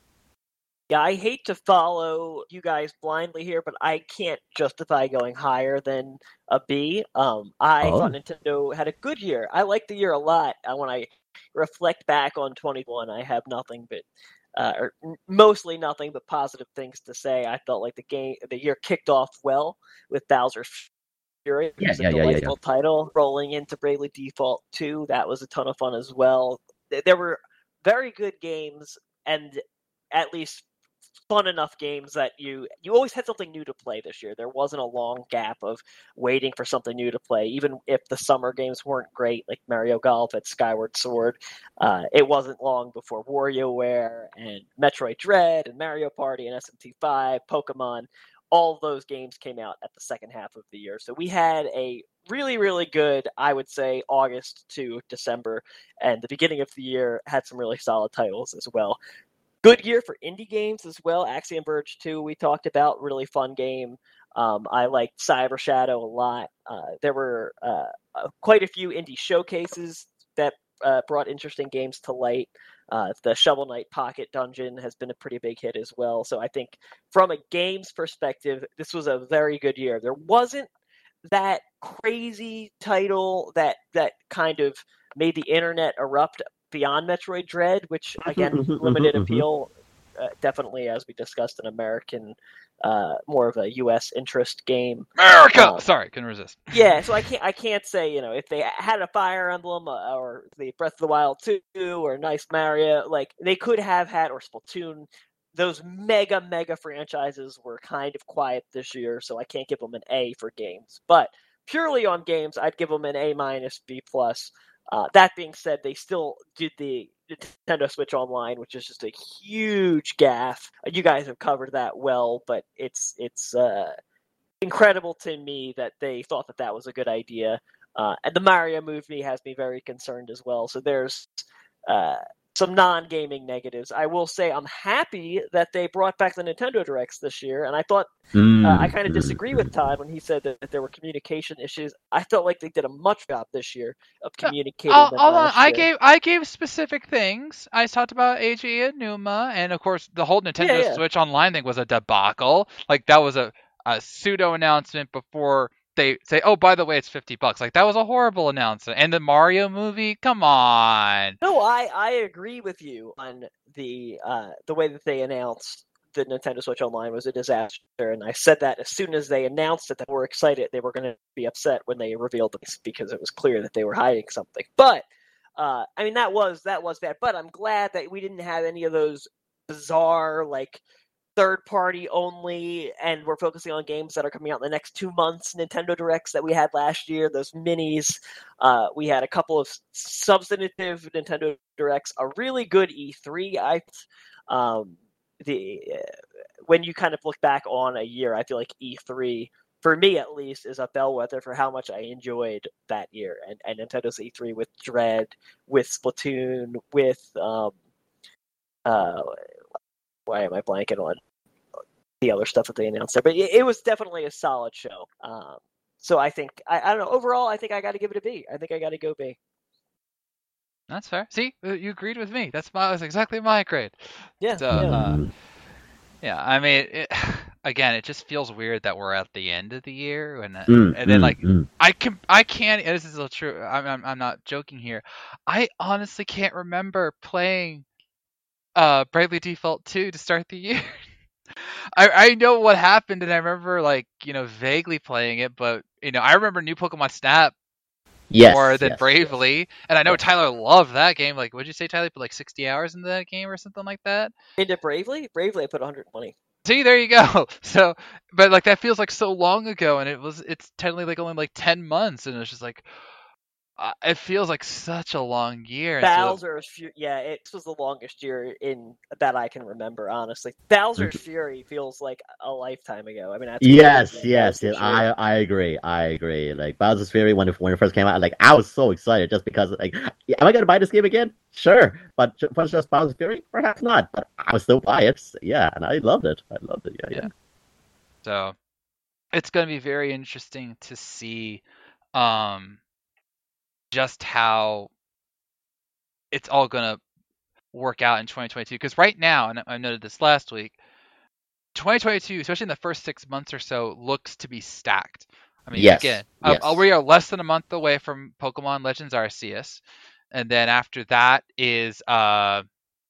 Yeah, I hate to follow you guys blindly here, but I can't justify going higher than a B. Um, I Oh. thought Nintendo had a good year. I like the year a lot. Uh, when I reflect back on twenty-one, I have nothing but, uh, or mostly nothing but positive things to say. I felt like the game, the year kicked off well with Bowser's Fury. It Yeah, was a yeah, yeah, yeah, delightful title. Rolling into Bravely Default two, that was a ton of fun as well. There were very good games, and at least fun enough games that you you always had something new to play this year. There wasn't a long gap of waiting for something new to play, even if the summer games weren't great, like Mario Golf at Skyward Sword. Uh, it wasn't long before WarioWare and Metroid Dread and Mario Party and S M T five, Pokemon. All of those games came out at the second half of the year. So we had a really, really good, I would say, August to December, and the beginning of the year had some really solid titles as well. Good year for indie games as well. Axiom Verge two, we talked about, really fun game. Um, I liked Cyber Shadow a lot. Uh, there were uh, uh, quite a few indie showcases that uh, brought interesting games to light. Uh, the Shovel Knight Pocket Dungeon has been a pretty big hit as well. So I think from a games perspective, this was a very good year. There wasn't that crazy title that that kind of made the internet erupt beyond Metroid Dread, which again, Mm-hmm, limited mm-hmm, appeal, uh, definitely, as we discussed, an American, uh, more of a U S interest game. America. Um, Sorry, couldn't resist. yeah, so I can't I can't say, you know, if they had a Fire Emblem uh, or the Breath of the Wild two or Nice Mario, like they could have had, or Splatoon. Those mega mega franchises were kind of quiet this year, so I can't give them an A for games. But purely on games, I'd give them an A minus, B plus. Uh, that being said, they still did the Nintendo Switch Online, which is just a huge gaffe. You guys have covered that well, but it's it's uh, incredible to me that they thought that that was a good idea. Uh, and the Mario movie has me very concerned as well. So there's uh, some non-gaming negatives. I will say I'm happy that they brought back the Nintendo Directs this year, and I thought Mm, uh, I kind of mm, disagree with Todd when he said that, that there were communication issues. I felt like they did a much job this year of No, communicating I'll, than hold on. last I year. gave I gave specific things. I talked about A G and Numa, and of course the whole Nintendo Yeah, yeah. Switch Online thing was a debacle. Like that was a, a pseudo announcement before they say, oh, by the way, it's fifty bucks. Like that was a horrible announcement. And the Mario movie, come on. No, I, I agree with you on the uh, the way that they announced the Nintendo Switch Online was a disaster, and I said that as soon as they announced it, that they were excited, they were going to be upset when they revealed this because it was clear that they were hiding something. But uh, I mean, that was that was bad. But I'm glad that we didn't have any of those bizarre like third party only, and we're focusing on games that are coming out in the next two months. Nintendo Directs that we had last year, those minis. Uh, we had a couple of substantive Nintendo Directs, a really good E three. I um, the uh, when you kind of look back on a year, I feel like E three, for me at least, is a bellwether for how much I enjoyed that year. And, and Nintendo's E three with Dread, with Splatoon, with um, uh, why am I blanking on the other stuff that they announced there? But it, it was definitely a solid show. Um, so I think I, I don't know. Overall, I think I got to give it a B. I think I got to go B. That's fair. See, you agreed with me. That's my that's exactly my grade. Yeah. So, yeah. uh, mm. yeah. I mean, it, again, it just feels weird that we're at the end of the year, and Mm, and then mm, like mm. I can I can't. This is a true. I'm, I'm I'm not joking here. I honestly can't remember playing uh Bravely Default two to start the year. I I know what happened, and I remember like you know vaguely playing it, but you know I remember New Pokemon Snap Yes, more than yes, Bravely, and I know yes. Tyler loved that game. Like, what'd you say, Tyler? Put like sixty hours into that game or something like that. Into Bravely? Bravely, I put one hundred twenty. See, there you go. So, but like that feels like so long ago, and it was it's technically like only like ten months, and it's just like uh, it feels like such a long year. And so, Bowser's Fury, yeah, it was the longest year in that I can remember. Honestly, Bowser's Fury feels like a lifetime ago. I mean, that's Yes, crazy. yes, That was yes. this year. I I agree. I agree. Like Bowser's Fury when it when it first came out, like I was so excited just because like, yeah, am I gonna buy this game again? Sure, but ju- for just Bowser's Fury, perhaps not. But I would still buy it. Yeah, and I loved it. I loved it. Yeah, yeah. yeah. So it's going to be very interesting to see um just how it's all going to work out in twenty twenty-two. Because right now, and I noted this last week, twenty twenty-two, especially in the first six months or so, looks to be stacked. I mean, Yes, again, yes. uh, we are less than a month away from Pokemon Legends Arceus, and then after that is uh,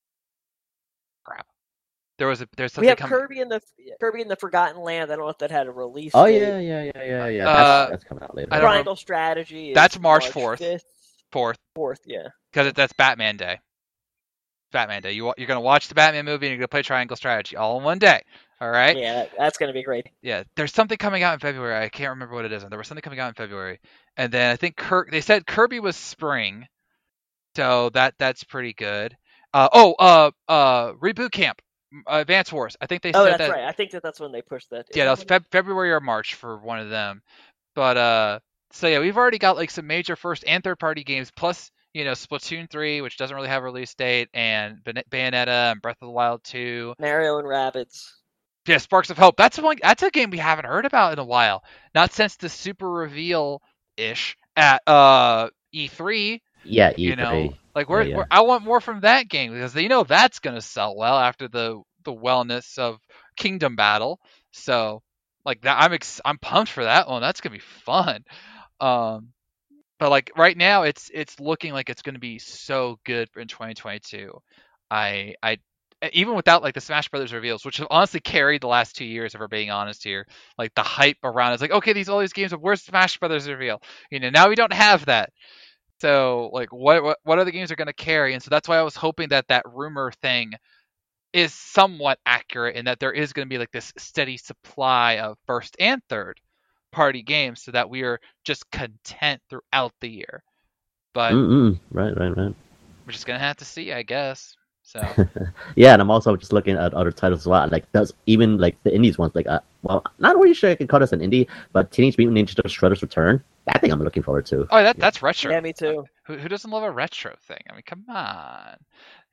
crap. There was a there's We something have coming. Kirby in the Kirby in the Forgotten Land. I don't know if that had a release. Oh date. yeah, yeah, yeah, yeah, yeah. Uh, that's, that's coming out later. I don't know. Triangle Strategy. Is That's March fourth. fifth, Fourth, fourth, yeah. because that's Batman Day. Batman Day. You wa- you're gonna watch the Batman movie and you're gonna play Triangle Strategy all in one day. All right. Yeah, that, that's gonna be great. Yeah, there's something coming out in February. I can't remember what it is. There was something coming out in February, and then I think Kirk. They said Kirby was spring, so that that's pretty good. Uh, oh, uh, uh, Reboot Camp, uh, Advance Wars. I think they Oh, said that's that. right. I think that that's when they pushed that. Yeah, that was Feb- February or March for one of them. But uh, so yeah, we've already got like some major first and third party games, plus you know Splatoon three, which doesn't really have a release date, and Bay- Bayonetta and Breath of the Wild two. Mario and Rabbids. Yeah, Sparks of Hope. That's one. That's a game we haven't heard about in a while. Not since the super reveal ish at uh E three. Yeah, E three. You know, like we're, Yeah, yeah. we're I want more from that game because you know that's gonna sell well after the the wellness of Kingdom Battle. So like that, I'm ex- I'm pumped for that one. That's gonna be fun. Um, but like right now, it's it's looking like it's gonna be so good in twenty twenty-two. I I even without like the Smash Brothers reveals, which have honestly carried the last two years, if we're being honest here, like the hype around it's like, okay, these all these games, where's Smash Brothers reveal? You know, now we don't have that. So like, what what what other games are going to carry? And so that's why I was hoping that that rumor thing is somewhat accurate, and that there is going to be like this steady supply of first and third party games, so that we are just content throughout the year. But Mm-mm. Right, right, right. we're just gonna have to see, I guess. So. Yeah, and I'm also just looking at other titles as well. Like, does even like the indies ones, like, uh, well, not really sure I can call this an indie, but Teenage Mutant Ninja Turtles Shredder's Return. That thing I'm looking forward to. Oh, that that's retro. Yeah, me too. Who who doesn't love a retro thing? I mean, come on.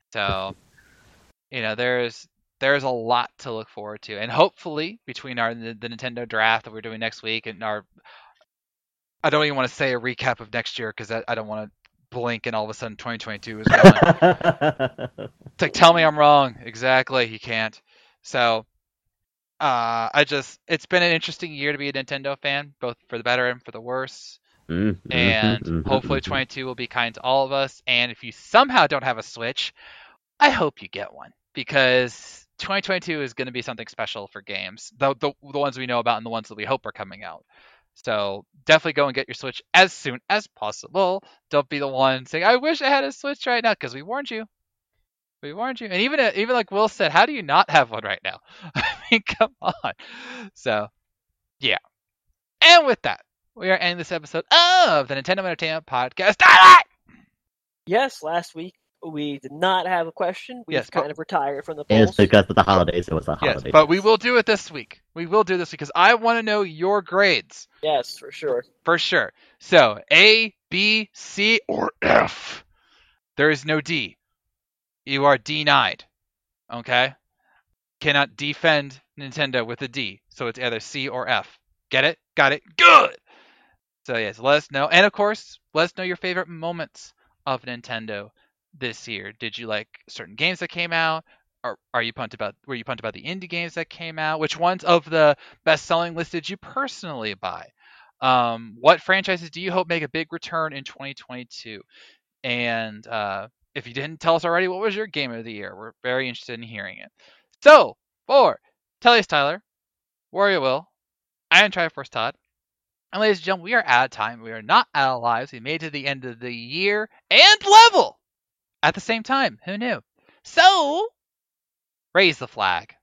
So, you know, there's there's a lot to look forward to, and hopefully between our the, the Nintendo draft that we're doing next week and our, I don't even want to say a recap of next year because I, I don't want to blink and all of a sudden twenty twenty-two is gone. It's like, tell me I'm wrong. Exactly, he can't. So, uh, I just it's been an interesting year to be a Nintendo fan, both for the better and for the worse. Mm-hmm, And mm-hmm, hopefully mm-hmm. twenty-two will be kind to all of us. And if you somehow don't have a Switch, I hope you get one, because twenty twenty-two is going to be something special for games, the, the the ones we know about and the ones that we hope are coming out. So definitely go and get your Switch as soon as possible. Don't be the one saying, "I wish I had a Switch right now," because we warned you. We warned you. And even even like Will said, how do you not have one right now? I mean, come on. So yeah. And with that, we are ending this episode of the Nintendo Entertainment Podcast. Yes, last week we did not have a question. We Yes, kind but- of retired from the It's polls. because of the holidays. It was a Yes, holiday. but we will do it this week. We will do this because I want to know your grades. Yes, for sure. For sure. So, A, B, C, or F. There is no D. You are denied. Okay? Cannot defend Nintendo with a D. So it's either C or F. Get it? Got it? Good! So yes, let us know. And of course, let us know your favorite moments of Nintendo this year. Did you like certain games that came out? Or are you pumped about were you pumped about the indie games that came out? Which ones of the best selling list did you personally buy? Um, what franchises do you hope make a big return in twenty twenty-two? And uh, if you didn't tell us already, what was your game of the year? We're very interested in hearing it. So, for Tellius Tyler, Warrior Will, I am Triforce Todd, and ladies and gentlemen, we are out of time. We are not out of lives. We made it to the end of the year and level at the same time. Who knew? So, raise the flag.